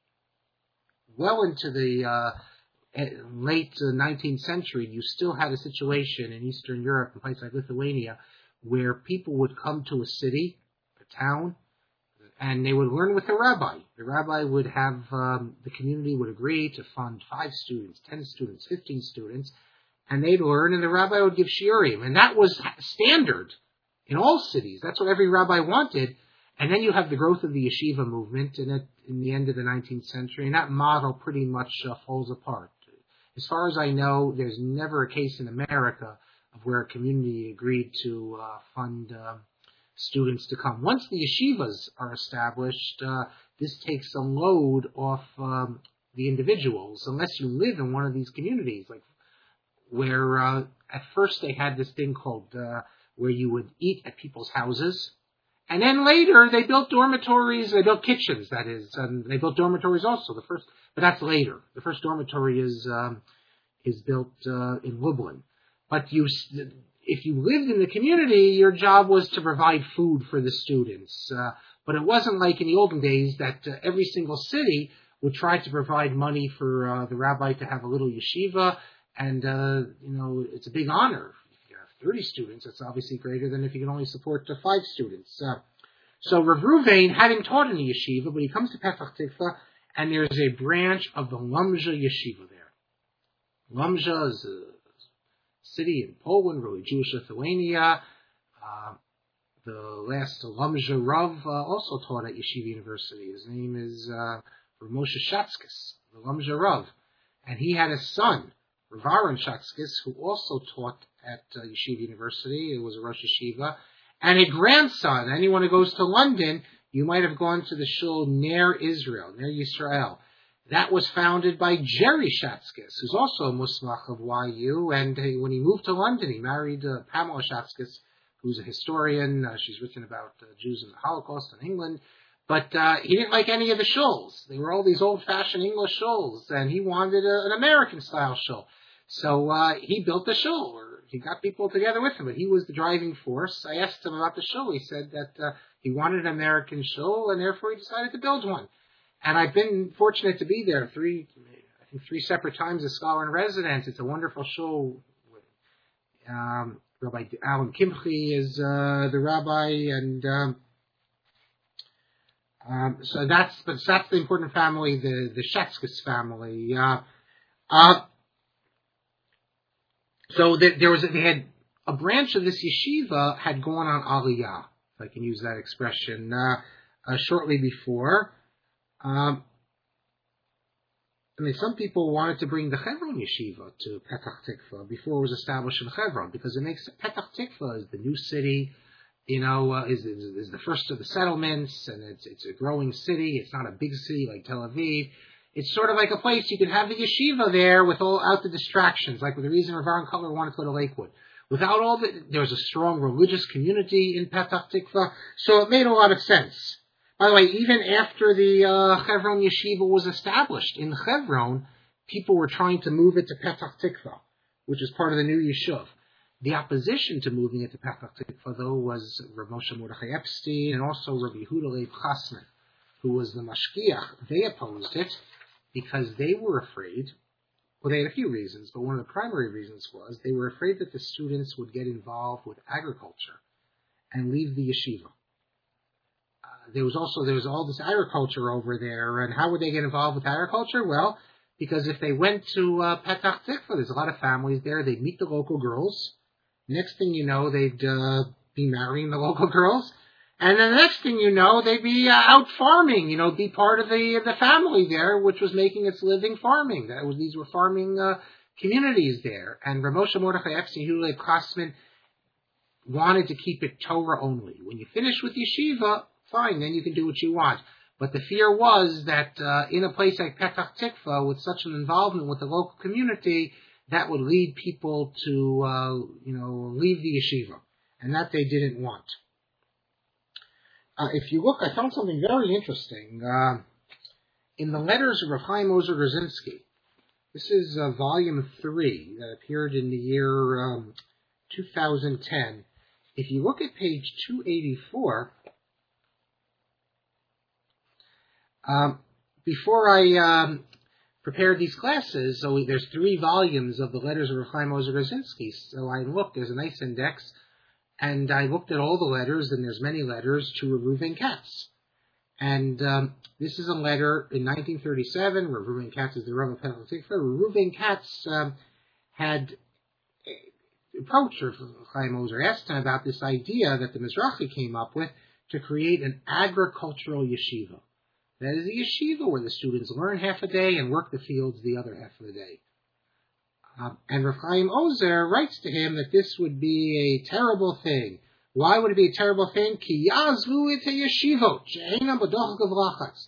well into the uh, late nineteenth century, you still had a situation in Eastern Europe, in places like Lithuania, where people would come to a city, a town, and they would learn with a rabbi. The rabbi would have, um, the community would agree to fund five students, ten students, fifteen students, and they'd learn, and the rabbi would give shiurim. And that was standard in all cities. That's what every rabbi wanted. And then you have the growth of the yeshiva movement in, it, in the end of the nineteenth century, and that model pretty much uh, falls apart. As far as I know, there's never a case in America of where a community agreed to uh, fund uh, students to come. Once the yeshivas are established, uh, this takes a load off um, the individuals, unless you live in one of these communities, like where uh, at first they had this thing called uh, where you would eat at people's houses, and then later they built dormitories, they built kitchens, that is, and they built dormitories also. The first, but that's later. The first dormitory is um, is built uh, in Lublin, but you. If you lived in the community, your job was to provide food for the students. Uh, but it wasn't like in the olden days that uh, every single city would try to provide money for uh, the rabbi to have a little yeshiva. And, uh, you know, it's a big honor. If you have thirty students, it's obviously greater than if you can only support uh, five students. Uh, so Rav Reuven hadn't taught in the yeshiva, but he comes to Petach Tikva, and there's a branch of the Lomzha yeshiva there. Lomzha is a city in Poland, really Jewish Lithuania. Uh, the last Lomzha Rav uh, also taught at Yeshiva University. His name is uh, Rav Moshe Shatzkis, the Lomzha Rav. And he had a son, Rav Aaron Shatzkis, who also taught at uh, Yeshiva University. It was a Rosh Yeshiva. And a grandson. Anyone who goes to London, you might have gone to the shul Ner Israel, Ner Yisrael. That was founded by Jerry Shatzkis, who's also a Musmach of Y U. And uh, when he moved to London, he married uh, Pamela Shatzkis, who's a historian. Uh, she's written about uh, Jews in the Holocaust in England. But uh, he didn't like any of the shuls. They were all these old-fashioned English shuls, and he wanted a, an American-style shul. So uh, he built a shul, or he got people together with him, but he was the driving force. I asked him about the shul. He said that uh, he wanted an American shul, and therefore he decided to build one. And I've been fortunate to be there three, I think three separate times as scholar in residence. It's a wonderful shul. Um, Rabbi Alan Kimchi is uh, the rabbi, and um, um, so that's but that's the important family, the the Shatzkis family. Uh, uh, so the, there was a, they had a branch of this yeshiva had gone on Aliyah, if I can use that expression, uh, uh, shortly before. Um, I mean, some people wanted to bring the Hebron Yeshiva to Petach Tikva before it was established in Hebron, because it makes Petach Tikva is the new city, you know, uh, is, is is the first of the settlements, and it's it's a growing city. It's not a big city like Tel Aviv. It's sort of like a place you could have the yeshiva there without the distractions, like the reason Rav Aaron Cutler wanted to go to Lakewood. Without all the, there was a strong religious community in Petach Tikva, so it made a lot of sense. By the way, even after the uh, Hebron Yeshiva was established in Hebron, people were trying to move it to Petach Tikva, which is part of the new Yishuv. The opposition to moving into Petach Tikva, though, was Rav Moshe Mordechai Epstein and also Rabbi Yehuda Leib Chasman, who was the mashgiach. They opposed it because they were afraid. Well, they had a few reasons, but one of the primary reasons was they were afraid that the students would get involved with agriculture and leave the yeshiva. Uh, there was also, there was all this agriculture over there, and how would they get involved with agriculture? Well, because if they went to uh, Petach Tikva, there's a lot of families there, they'd meet the local girls. Next thing you know, they'd uh, be marrying the local girls. And then the next thing you know, they'd be uh, out farming, you know, be part of the the family there, which was making its living farming. That was, these were farming uh, communities there. And Rav Moshe Mordechai Epstein, Yehuda Leib Chasman, wanted to keep it Torah only. When you finish with yeshiva, fine, then you can do what you want. But the fear was that uh, in a place like Petach Tikva, with such an involvement with the local community, that would lead people to, uh, you know, leave the yeshiva. And that they didn't want. Uh, if you look, I found something very interesting. Uh, in the letters of Rav Chaim Ozer Grodzinski, this is uh, volume three that appeared in the year um, two thousand ten. If you look at page two eighty-four, um, before I um, prepared these classes, so there's three volumes of the letters of Rav Chaim Ozer Grodzinski. So I looked, there's a nice index. And I looked at all the letters, and there's many letters to Rav Reuven Katz. And um, this is a letter in nineteen thirty-seven. Rav Reuven Katz is the Rav of Petach Tikva. Rav Reuven Katz um, had approached Rav Chaim Ozer, asked him about this idea that the Mizrahi came up with to create an agricultural yeshiva. That is a yeshiva where the students learn half a day and work the fields the other half of the day. Um, and Rav Chaim Ozer writes to him that this would be a terrible thing. Why would it be a terrible thing? Ki yazvu it yeshivot she'eina b'doch gavrachas.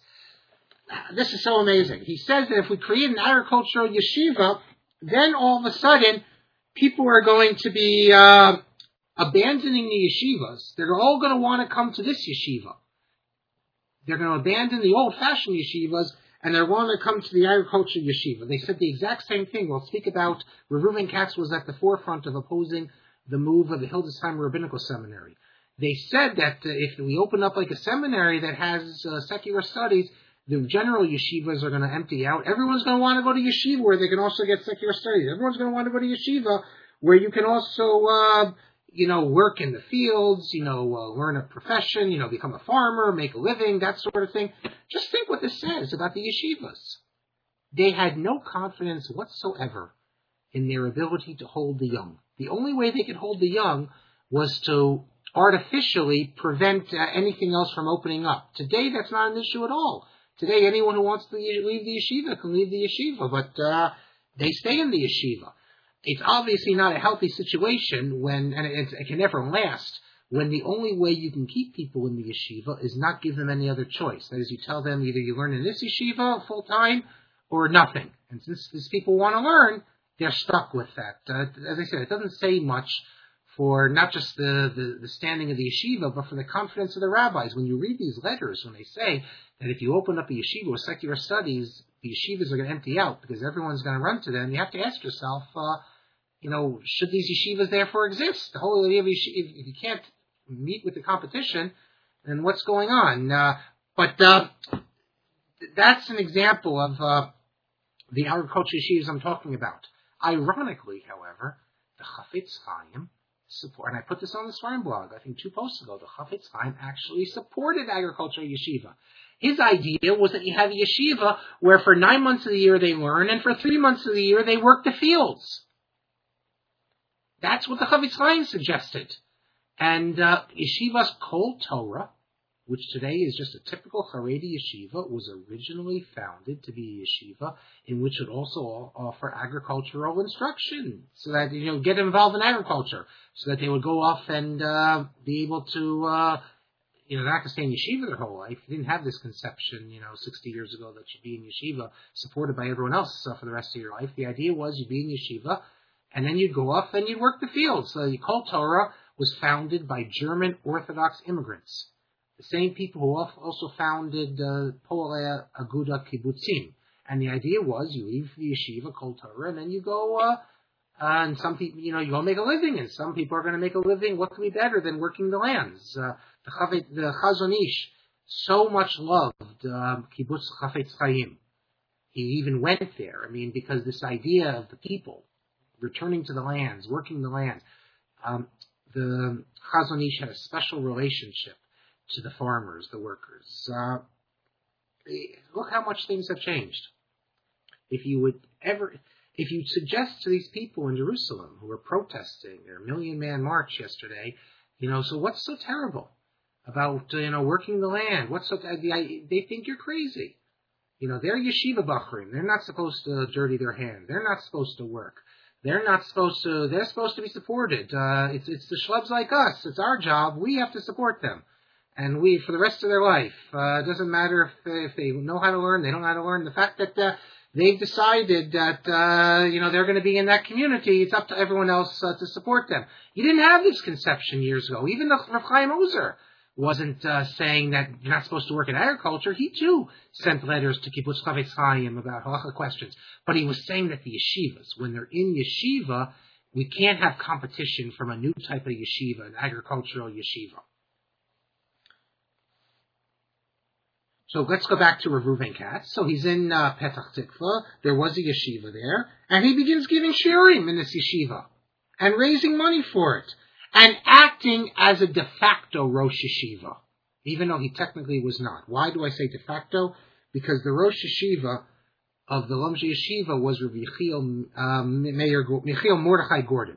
This is so amazing. He says that if we create an agricultural yeshiva, then all of a sudden people are going to be uh, abandoning the yeshivas. They're all going to want to come to this yeshiva. They're going to abandon the old-fashioned yeshivas, and they're going to come to the agricultural yeshiva. They said the exact same thing. We'll speak about, Rav Reuven Katz was at the forefront of opposing the move of the Hildesheimer Rabbinical Seminary. They said that uh, if we open up like a seminary that has uh, secular studies, the general yeshivas are going to empty out. Everyone's going to want to go to yeshiva where they can also get secular studies. Everyone's going to want to go to yeshiva where you can also, uh, you know, work in the fields, you know, uh, learn a profession, you know, become a farmer, make a living, that sort of thing. Just think what this says about the yeshivas. They had no confidence whatsoever in their ability to hold the young. The only way they could hold the young was to artificially prevent uh, anything else from opening up. Today, that's not an issue at all. Today, anyone who wants to leave the yeshiva can leave the yeshiva, but uh, they stay in the yeshiva. It's obviously not a healthy situation when, and it, it can never last, when the only way you can keep people in the yeshiva is not give them any other choice. That is, you tell them either you learn in this yeshiva full time or nothing. And since these people want to learn, they're stuck with that. Uh, as I said, it doesn't say much for not just the, the, the standing of the yeshiva, but for the confidence of the rabbis. When you read these letters, when they say that if you open up a yeshiva with secular studies, the yeshivas are going to empty out because everyone's going to run to them, you have to ask yourself, uh, you know, should these yeshivas therefore exist? The whole idea of yeshiva, if you can't meet with the competition, then what's going on? Uh, but uh, that's an example of uh, the agricultural yeshivas I'm talking about. Ironically, however, the Chafetz Chaim support, and I put this on the Svarim blog, I think two posts ago, the Chafetz Chaim actually supported agricultural yeshiva. His idea was that you have a yeshiva where for nine months of the year they learn, and for three months of the year they work the fields. That's what the Chafetz Chaim suggested. And uh, Yeshivas Kol Torah, which today is just a typical Haredi yeshiva, was originally founded to be a yeshiva in which it also offer agricultural instruction, so that, you know, get involved in agriculture, so that they would go off and uh, be able to, uh, you know, they're not going to stay in yeshiva their whole life. You didn't have this conception, you know, sixty years ago that you'd be in yeshiva supported by everyone else uh, for the rest of your life. The idea was you'd be in yeshiva, and then you'd go off and you'd work the fields. So the Kol Torah was founded by German Orthodox immigrants. The same people who also founded uh, Poalei Aguda Kibbutzim. And the idea was you leave the yeshiva, Kol Torah, and then you go uh, Uh, and some people, you know, you go make a living, and some people are going to make a living. What could be better than working the lands? Uh, the, Chavet, the Chazon Ish so much loved um, Kibbutz Chafetz Chaim. He even went there. I mean, because this idea of the people returning to the lands, working the lands. Um, the Chazon Ish had a special relationship to the farmers, the workers. Uh, look how much things have changed. If you would ever, if you'd suggest to these people in Jerusalem who were protesting their Million Man March yesterday, you know, so what's so terrible about, you know, working the land? What's so, they think you're crazy. You know, they're yeshiva bachrim. They're not supposed to dirty their hands. They're not supposed to work. They're not supposed to, they're supposed to be supported. Uh, it's, it's the schlubs like us. It's our job. We have to support them. And we, for the rest of their life, uh, it doesn't matter if they, if they know how to learn, they don't know how to learn. The fact that, uh, they've decided that, uh, you know, they're going to be in that community, it's up to everyone else uh, to support them. You didn't have this conception years ago. Even the Rav Chaim Ozer wasn't uh, saying that you're not supposed to work in agriculture. He, too, sent letters to Kibbutz Chafetz Chaim about halacha questions. But he was saying that the yeshivas, when they're in yeshiva, we can't have competition from a new type of yeshiva, an agricultural yeshiva. So let's go back to Rav Reuven Katz. So he's in uh, Petach Tikva. There was a yeshiva there. And he begins giving shiurim in this yeshiva and raising money for it. And acting as a de facto Rosh Yeshiva, even though he technically was not. Why do I say de facto? Because the Rosh Yeshiva of the Lomza Yeshiva was Rav Yechiel, um, Meir, Yechiel Mordechai Gordon.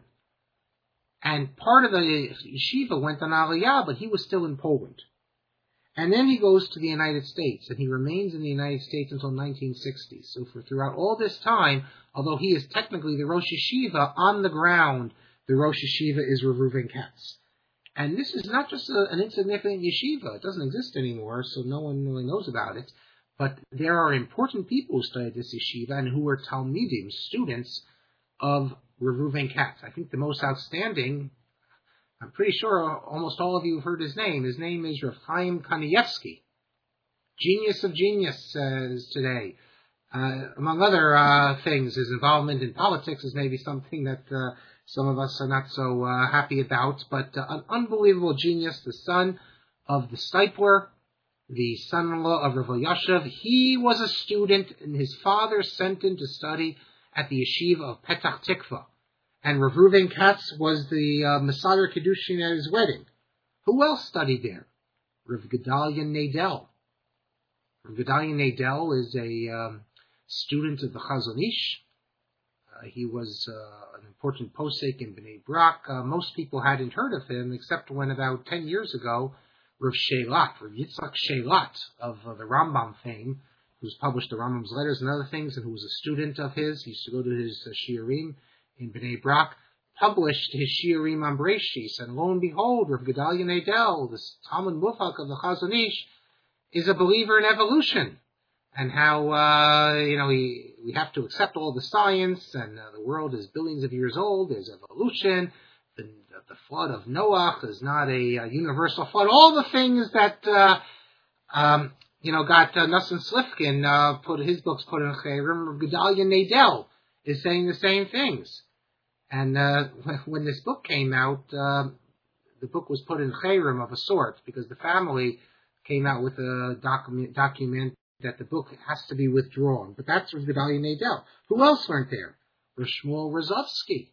And part of the yeshiva went on Aliyah, but he was still in Poland. And then he goes to the United States, and he remains in the United States until nineteen sixty. So for throughout all this time, although he is technically the Rosh Yeshiva, on the ground, the Rosh Yeshiva is Rav Reuven Katz. And this is not just a, an insignificant yeshiva. It doesn't exist anymore, so no one really knows about it. But there are important people who studied this yeshiva and who were Talmidim, students of Rav Reuven Katz. I think the most outstanding, I'm pretty sure almost all of you have heard his name. His name is Rav Chaim Kanievsky. Genius of genius, says today. Uh, among other uh, things, his involvement in politics is maybe something that uh, some of us are not so uh, happy about, but uh, an unbelievable genius, the son of the Stipler, the son-in-law of Rav Elyashiv. He was a student, and his father sent him to study at the yeshiva of Petach Tikva. And Rav Reuven Katz was the uh, Mesader Kiddushin at his wedding. Who else studied there? Rav Gedalia Nadel. Rav Gedalia Nadel is a um, student of the Chazon Ish. Uh, he was uh, an important posek in Bnei Brak. Uh, most people hadn't heard of him, except when about ten years ago, Rav Shelat, Rav Yitzchak Shelat of uh, the Rambam fame, who's published the Rambam's letters and other things, and who was a student of his, he used to go to his uh, shiurim in Bnei Brak, published his shiurim on Breishis, and lo and behold, Rav Gedalia Nadel, this Talmud Mufak of the Chazon Ish, is a believer in evolution. And how, uh, you know, we, we have to accept all the science, and uh, the world is billions of years old, there's evolution, the, the flood of Noah is not a, a universal flood, all the things that, uh, um, you know, got uh, Nosson Slifkin, uh, put his books put in Chayrim. Gedalia Nadel is saying the same things. And uh, when this book came out, uh, the book was put in Chayrim of a sort, because the family came out with a document, document that the book has to be withdrawn. But that's Rav Gedalia Nadel. Who else went there? Rav Shmuel Rozovsky.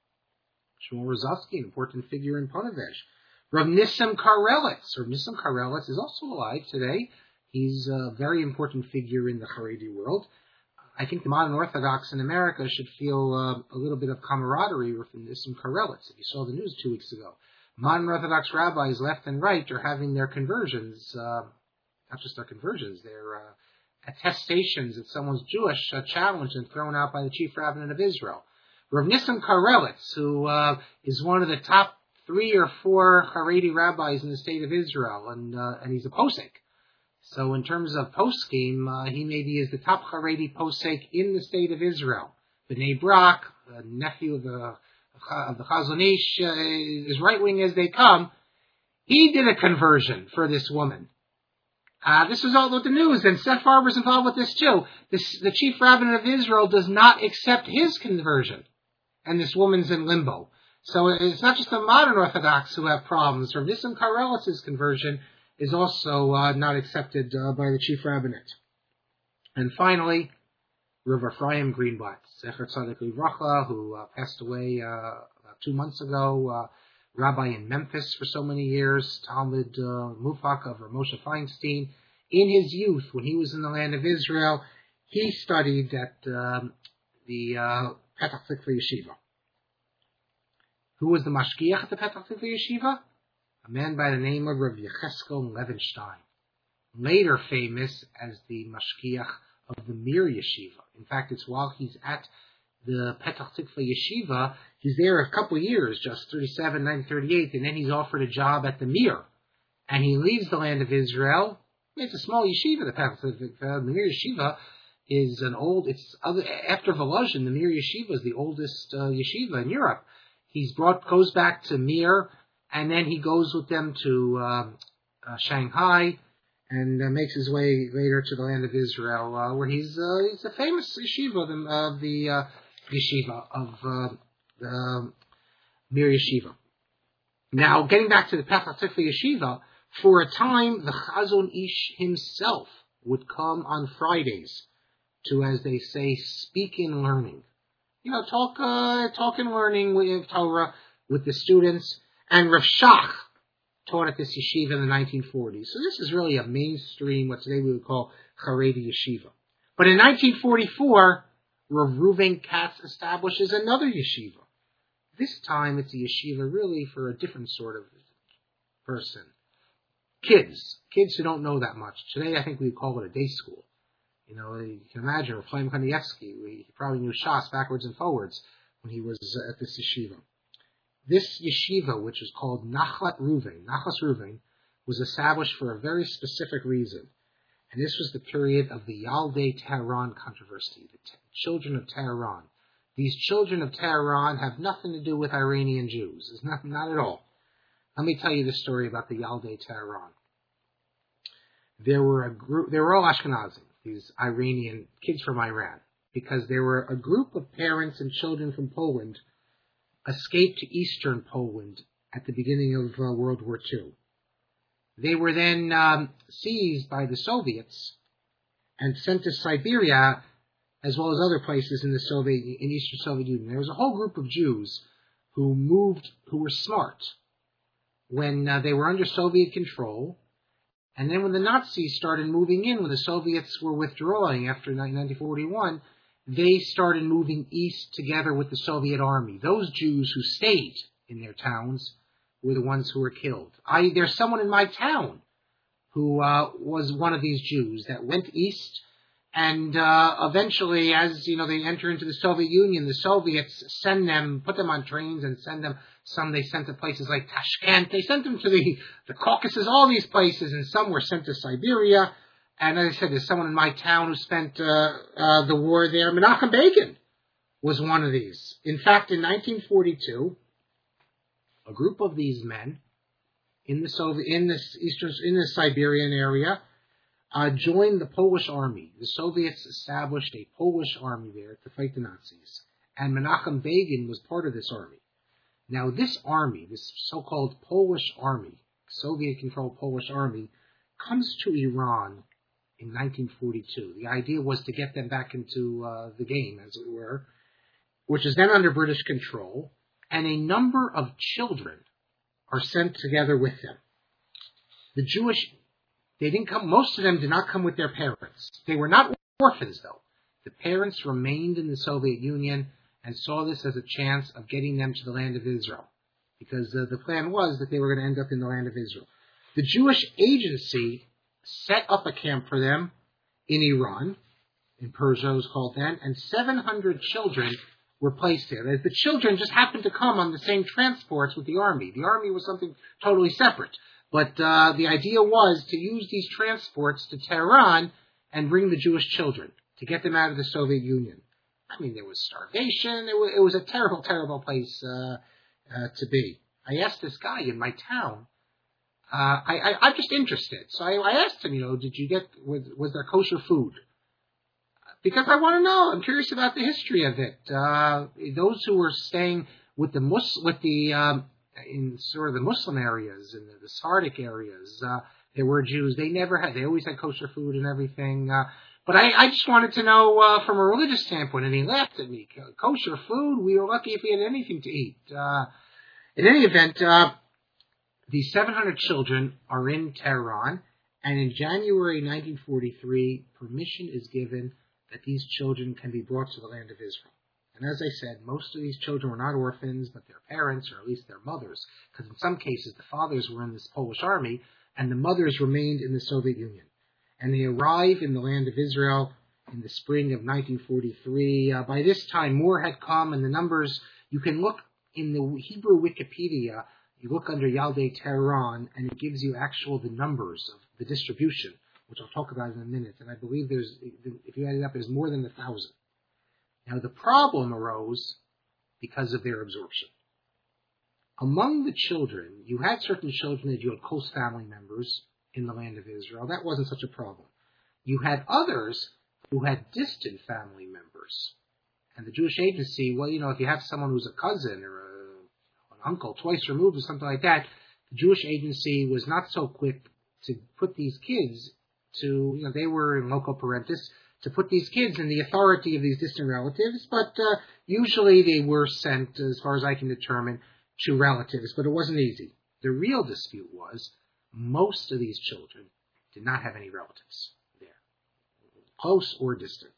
Shmuel Rozovsky, an important figure in Ponevezh. Rav Nissim Karelitz. Rav Nissim Karelitz is also alive today. He's a very important figure in the Haredi world. I think the modern Orthodox in America should feel uh, a little bit of camaraderie with Nissim Karelitz. If you saw the news two weeks ago, modern Orthodox rabbis left and right are having their conversions, uh, not just their conversions, their uh, attestations that someone's Jewish uh, challenged and thrown out by the chief rabbinate of Israel. Rav Nissim Karelitz, who uh, is one of the top three or four Haredi rabbis in the state of Israel, and uh, and he's a posek. So in terms of poskim, uh, he maybe is the top Haredi posek in the state of Israel. Bnei Brak, the nephew of the of the Chazon Ish, uh, as right-wing as they come, he did a conversion for this woman. Uh, this was all with the news, and Seth Farber's involved with this too. This, the chief rabbinate of Israel does not accept his conversion. and this woman's in limbo. So it's not just the modern Orthodox who have problems. Rav Nissim Karelis's conversion is also uh, not accepted uh, by the chief rabbinate. And finally, Rav Ephraim Greenblatt, Zecher Tzaddik Livracha, who uh, passed away uh, about two months ago, uh, rabbi in Memphis for so many years, Talmud uh, Mufak of Rav Moshe Feinstein. In his youth, when he was in the land of Israel, he studied at um, the uh, Petach Tikva Yeshiva. Who was the mashgiach at the Petach Tikva Yeshiva? A man by the name of Rav Yecheskel Levenstein, later famous as the mashgiach of the Mir Yeshiva. In fact, it's while he's at the Petach Tikva Yeshiva, he's there a couple of years, just thirty-seven, nineteen thirty-eight, and then he's offered a job at the Mir. And he leaves the land of Israel. It's a small yeshiva, the Petach Tikva. The Mir Yeshiva is an old, it's other, after Volozhin, the Mir Yeshiva is the oldest uh, yeshiva in Europe. He's brought, goes back to Mir, and then he goes with them to um, uh, Shanghai, and uh, makes his way later to the land of Israel, uh, where he's uh, he's a famous yeshiva of the, uh, the uh, yeshiva of uh, the Mir Yeshiva. Now, getting back to the Petach Tikva Yeshiva, for a time the Chazon Ish himself would come on Fridays to, as they say, speak in learning. You know, talk, uh, talk and learning with Torah with the students. And Rav Shach taught at this yeshiva in the nineteen forties. So this is really a mainstream, what today we would call Haredi yeshiva. But in nineteen forty-four, Rav Reuven Katz establishes another yeshiva. This time it's a yeshiva really for a different sort of person. Kids. Kids who don't know that much. Today I think we call it a day school. You know, you can imagine Rav Chaim Kanievsky, he probably knew Shas backwards and forwards when he was at this yeshiva. This yeshiva, which is called Nachlat Reuven, Nachlas Reuven, was established for a very specific reason. And this was the period of the Yaldei Tehran controversy, the t- children of Tehran. These children of Tehran have nothing to do with Iranian Jews. It's not, not at all. Let me tell you the story about the Yaldei Tehran. There were a group, they were all Ashkenazim, these Iranian kids from Iran, because there were a group of parents and children from Poland escaped to eastern Poland at the beginning of uh, World War Two. They were then um, seized by the Soviets and sent to Siberia, as well as other places in the Soviet, in Eastern Soviet Union. There was a whole group of Jews who moved, who were smart when uh, they were under Soviet control. And then when the Nazis started moving in, when the Soviets were withdrawing after nineteen forty-one, they started moving east together with the Soviet army. Those Jews who stayed in their towns were the ones who were killed. I, there's someone in my town who uh, was one of these Jews that went east, and uh, eventually, as you know, they enter into the Soviet Union, the Soviets send them, put them on trains and send them. Some they sent to places like Tashkent. They sent them to the, the Caucasus, all these places, and some were sent to Siberia. And as I said, there's someone in my town who spent uh, uh, the war there. Menachem Begin was one of these. In fact, in nineteen forty-two, a group of these men in the Soviet, in this eastern, in the Siberian area, uh, joined the Polish army. The Soviets established a Polish army there to fight the Nazis, and Menachem Begin was part of this army. Now, this army, this so-called Polish army, Soviet-controlled Polish army, comes to Iran in nineteen forty-two. The idea was to get them back into uh, the game, as it were, which is then under British control, and a number of children are sent together with them. The Jewish, they didn't come, most of them did not come with their parents. They were not orphans, though. The parents remained in the Soviet Union and saw this as a chance of getting them to the land of Israel, because uh, the plan was that they were going to end up in the land of Israel. The Jewish Agency set up a camp for them in Iran, in Persia it was called then, and seven hundred children were placed there. The children just happened to come on the same transports with the army. The army was something totally separate. But uh, the idea was to use these transports to Tehran and bring the Jewish children, to get them out of the Soviet Union. I mean, there was starvation. It was, it was a terrible, terrible place uh, uh, to be. I asked this guy in my town, uh, I, I, I'm just interested. So I, I asked him, you know, did you get, was, was there kosher food? because I want to know. I'm curious about the history of it. Uh, those who were staying with the Mus- with the um, in sort of the Muslim areas and the, the Sephardic areas, uh, there were Jews. They never had. They always had kosher food and everything. Uh, but I, I just wanted to know uh, from a religious standpoint. And he laughed at me. Kosher food. We were lucky if we had anything to eat. Uh, in any event, uh, these seven hundred children are in Tehran, and in January nineteen forty-three, permission is given that these children can be brought to the land of Israel. And as I said, most of these children were not orphans, but their parents, or at least their mothers, because in some cases the fathers were in this Polish army, and the mothers remained in the Soviet Union. And they arrive in the land of Israel in the spring of nineteen forty-three. Uh, by this time, more had come, and the numbers, you can look in the Hebrew Wikipedia, you look under Yaldei Tehran, and it gives you actual the numbers of the distribution, which I'll talk about in a minute. And I believe there's, if you add it up, there's more than a thousand. Now, the problem arose because of their absorption. Among the children, you had certain children that you had close family members in the land of Israel. That wasn't such a problem. You had others who had distant family members. And the Jewish Agency, well, you know, if you have someone who's a cousin or a, an uncle twice removed or something like that, the Jewish Agency was not so quick to put these kids to, you know, they were in loco parentis, to put these kids in the authority of these distant relatives, but uh, usually they were sent, as far as I can determine, to relatives, but it wasn't easy. The real dispute was most of these children did not have any relatives there, close or distant.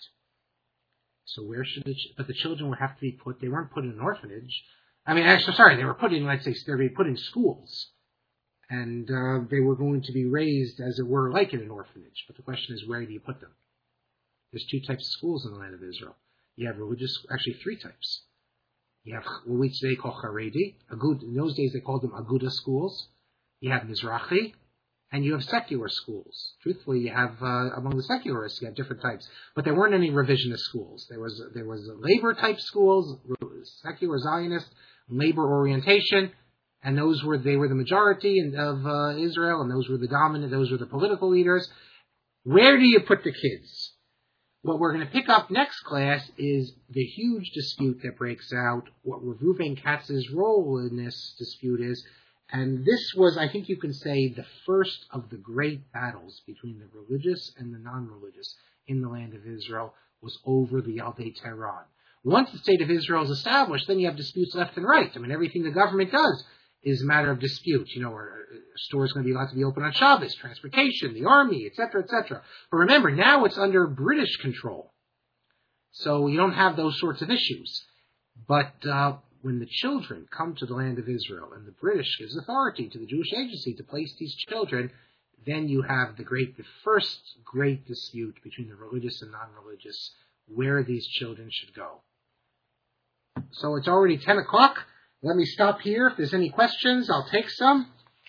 So where should the, ch- but the children would have to be put, they weren't put in an orphanage. I mean, actually, sorry, they were put in, let's say, they were being put in schools. And uh, they were going to be raised, as it were, like in an orphanage. But the question is, where do you put them? There's two types of schools in the land of Israel. You have religious, actually three types. You have what we today call Haredi. Agud, in those days they called them Aguda schools. You have Mizrahi, and you have secular schools. Truthfully, you have, uh, among the secularists, you have different types. But there weren't any revisionist schools. There was, there was labor type schools, secular Zionist, labor orientation, and those were, they were the majority of uh, Israel, and those were the dominant, those were the political leaders. Where do you put the kids? What we're going to pick up next class is the huge dispute that breaks out, what Reuven Katz's role in this dispute is, and this was, I think you can say, the first of the great battles between the religious and the non-religious in the land of Israel was over the Yaldei Tehran. Once the state of Israel is established, then you have disputes left and right. I mean, everything the government does is a matter of dispute. You know, are stores going to be allowed to be open on Shabbos, transportation, the army, et cetera, et cetera. But remember, now it's under British control. So you don't have those sorts of issues. But uh, when the children come to the land of Israel and the British gives authority to the Jewish Agency to place these children, then you have the great, the first great dispute between the religious and non-religious, where these children should go. So it's already ten o'clock. Let me stop here. If there's any questions, I'll take some.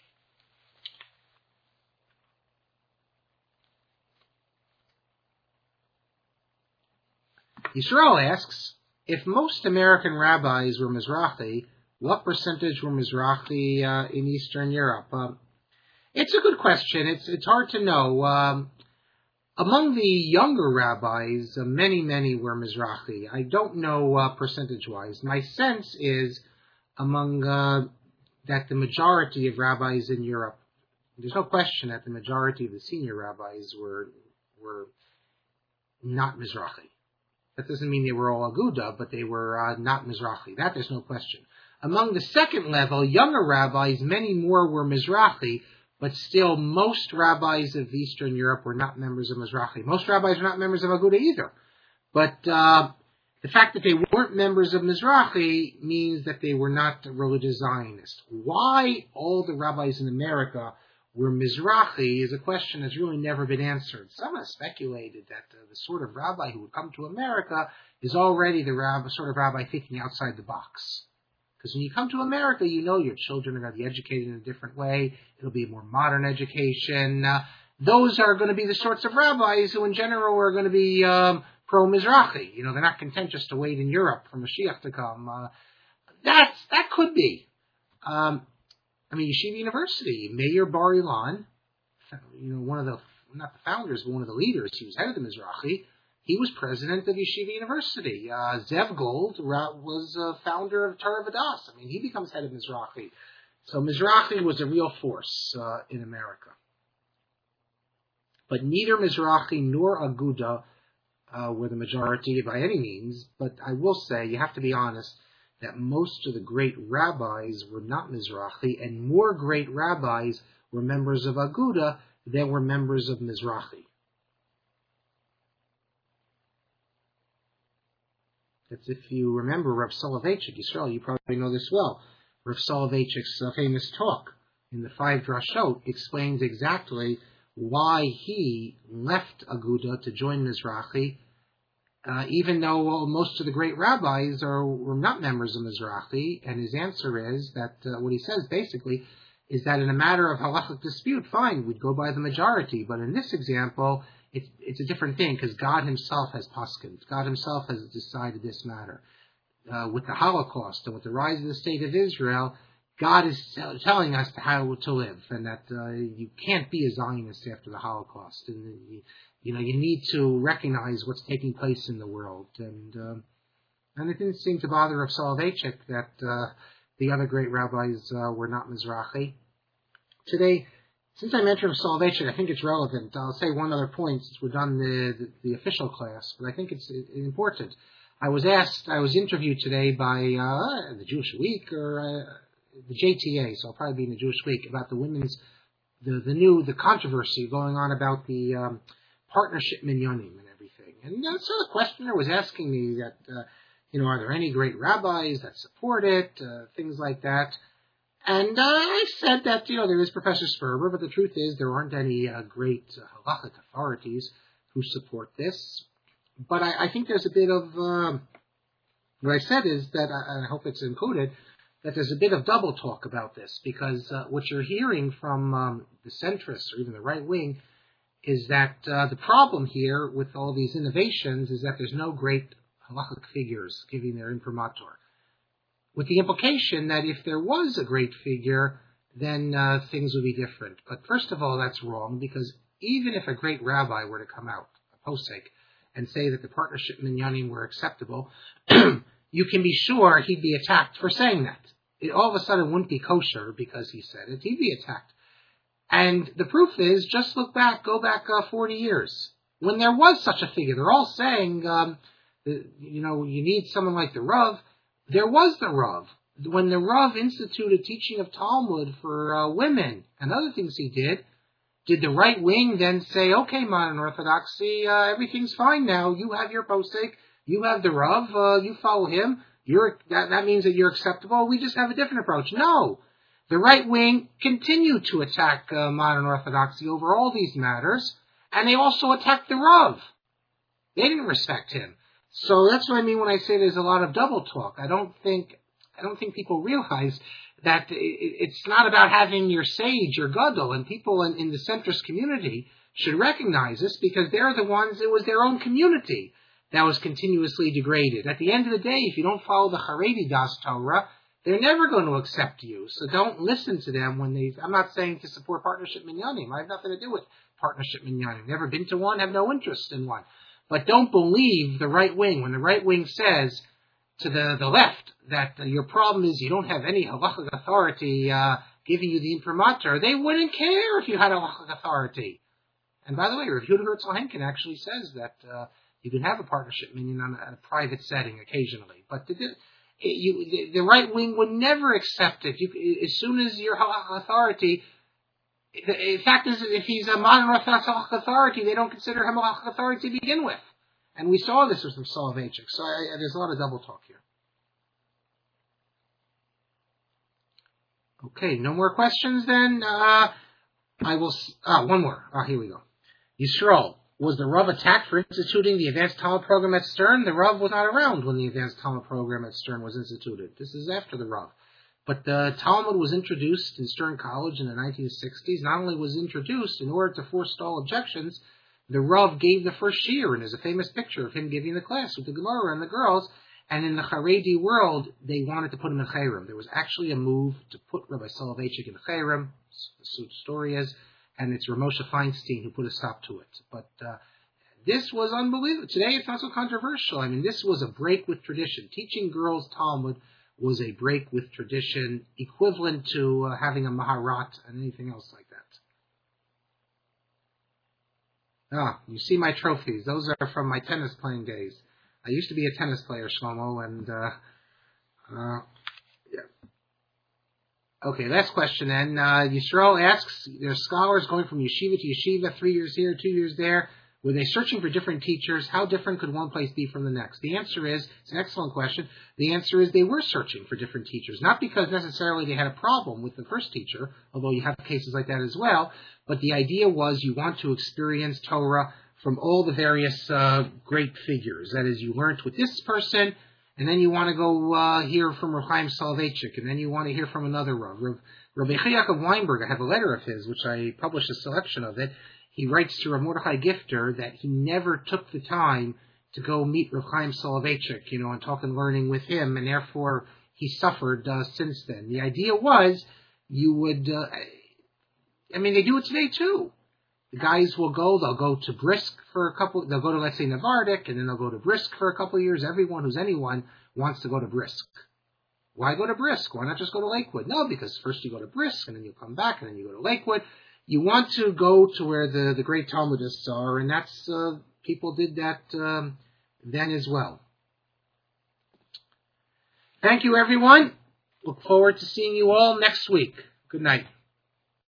Yisrael asks, if most American rabbis were Mizrahi, what percentage were Mizrahi uh, in Eastern Europe? Um, it's a good question. It's it's hard to know. Um, among the younger rabbis, uh, many, many were Mizrahi. I don't know uh, percentage-wise. My sense is among uh, that the majority of rabbis in Europe, there's no question that the majority of the senior rabbis were were not Mizrahi. That doesn't mean they were all Aguda, but they were uh, not Mizrahi. That there's no question. Among the second level, younger rabbis, many more were Mizrahi, but still most rabbis of Eastern Europe were not members of Mizrahi. Most rabbis were not members of Aguda either. But uh, the fact that they weren't members of Mizrahi means that they were not religious Zionists. Why all the rabbis in America were Mizrahi is a question that's really never been answered. Some have speculated that uh, the sort of rabbi who would come to America is already the rabbi, sort of rabbi thinking outside the box. Because when you come to America, you know your children are going to be educated in a different way. It'll be a more modern education. Uh, those are going to be the sorts of rabbis who in general are going to be um, pro-Mizrahi. You know, they're not content just to wait in Europe for Mashiach to come. Uh, that's, that could be. Um, I mean, Yeshiva University, Meir Bar-Ilan, you know, one of the, not the founders, but one of the leaders, he was head of the Mizrahi, he was president of Yeshiva University. Uh, Zev Gold was a founder of Torah Vodaas. I mean, he becomes head of Mizrahi. So Mizrahi was a real force uh, in America. But neither Mizrahi nor Aguda uh, were the majority by any means. But I will say, you have to be honest, that most of the great rabbis were not Mizrahi, and more great rabbis were members of Aguda than were members of Mizrahi. That's if you remember Rav Soloveitchik, Yisrael, you probably know this well. Rav Soloveitchik's uh, famous talk in the Five Drashot explains exactly why he left Aguda to join Mizrahi, uh, even though well, most of the great rabbis are were not members of Mizrahi. And his answer is that uh, what he says basically is that in a matter of halachic dispute, fine, we'd go by the majority. But in this example, It's, it's a different thing because God himself has paskined. God himself has decided this matter. Uh, with the Holocaust and with the rise of the state of Israel, God is t- telling us how to live, and that uh, you can't be a Zionist after the Holocaust. And you, you know you need to recognize what's taking place in the world. And um, and it didn't seem to bother Rav Soloveitchik that uh, the other great rabbis uh, were not Mizrahi. Today, since I mentioned Soloveitchik, I think it's relevant. I'll say one other point since we're done the, the, the official class, but I think it's important. I was asked, I was interviewed today by uh, the Jewish Week or uh, the J T A, so I'll probably be in the Jewish Week, about the women's, the, the new, the controversy going on about the um, partnership minyanim and everything. And uh, so the questioner was asking me that, uh, you know, are there any great rabbis that support it, uh, things like that. And uh, I said that, you know, there is Professor Sperber, but the truth is there aren't any uh, great uh, halachic authorities who support this. But I, I think there's a bit of, um, what I said is that, uh, and I hope it's included, that there's a bit of double talk about this, because uh, what you're hearing from um, the centrists or even the right wing is that uh, the problem here with all these innovations is that there's no great halachic figures giving their imprimatur, with the implication that if there was a great figure, then uh, things would be different. But first of all, that's wrong, because even if a great rabbi were to come out, a posek, and say that the partnership minyanim were acceptable, you can be sure he'd be attacked for saying that. It all of a sudden wouldn't be kosher because he said it. He'd be attacked. And the proof is, just look back, go back uh, forty years. When there was such a figure, they're all saying, um, the, you know, you need someone like the Rav. There was the Rav. When the Rav instituted teaching of Talmud for uh, women and other things he did, did the right wing then say, okay, modern Orthodoxy, uh, everything's fine now. You have your posek, you have the Rav, uh, you follow him. You're that, that means that you're acceptable. We just have a different approach. No. The right wing continued to attack uh, modern Orthodoxy over all these matters, and they also attacked the Rav. They didn't respect him. So that's what I mean when I say there's a lot of double talk. I don't think I don't think people realize that it's not about having your sage, your gadol, and people in, in the centrist community should recognize this, because they're the ones, it was their own community that was continuously degraded. At the end of the day, if you don't follow the Haredi Das Torah, they're never going to accept you. So don't listen to them when they, I'm not saying to support partnership minyanim. I have nothing to do with partnership minyanim. Never been to one, have no interest in one. But don't believe the right wing. When the right wing says to the, the left that uh, your problem is you don't have any halachic authority uh, giving you the imprimatur, they wouldn't care if you had halachic authority. And by the way, Rav Yehuda Herzl Henkin actually says that uh, you can have a partnership minyan on a, a private setting occasionally. But the, it, you, the, the right wing would never accept it. You, as soon as your halachic authority, the fact is, if he's a modern Orthodox halachic authority, they don't consider him a halachic authority to begin with. And we saw this with Soloveitchik. So I, there's a lot of double talk here. Okay, no more questions then. Uh, I will. Ah, one more. Ah, here we go. Yisrael, was the Rav attacked for instituting the Advanced Talmud program at Stern? The Rav was not around when the Advanced Talmud program at Stern was instituted. This is after the Rav. But the Talmud was introduced in Stern College in the nineteen sixties. Not only was it introduced in order to forestall objections, the Rav gave the first shiur, and there's a famous picture of him giving the class with the Gemara and the girls. And in the Haredi world, they wanted to put him in Chayrim. There was actually a move to put Rabbi Soloveitchik in Chayrim, the story is, and it's Ramosha Feinstein who put a stop to it. But uh, this was unbelievable. Today it's not so controversial. I mean, this was a break with tradition. Teaching girls Talmud was a break with tradition, equivalent to uh, having a Maharat and anything else like that. Ah, you see my trophies. Those are from my tennis playing days. I used to be a tennis player, Shlomo, and uh, uh, yeah. Okay, last question then. Uh, Yisrael asks, there's scholars going from yeshiva to yeshiva, three years here, two years there. Were they searching for different teachers? How different could one place be from the next? The answer is, it's an excellent question. The answer is they were searching for different teachers. Not because necessarily they had a problem with the first teacher, although you have cases like that as well, but the idea was you want to experience Torah from all the various uh, great figures. That is, you learned with this person, and then you want to go uh, hear from Rav Chaim Soloveitchik, and then you want to hear from another Rav. Rav Rabbi Yaakov Weinberg, I have a letter of his, which I published a selection of it. He writes to Rav Mordechai Gifter that he never took the time to go meet Rav Chaim Soloveitchik, you know, and talk and learning with him, and therefore he suffered uh, since then. The idea was you would, uh, I mean, they do it today too. The guys will go, they'll go to Brisk for a couple, they'll go to, let's say, Navardic, and then they'll go to Brisk for a couple of years. Everyone who's anyone wants to go to Brisk. Why go to Brisk? Why not just go to Lakewood? No, because first you go to Brisk, and then you come back, and then you go to Lakewood. You want to go to where the, the great Talmudists are, and that's, uh, people did that um, then as well. Thank you, everyone. Look forward to seeing you all next week. Good night.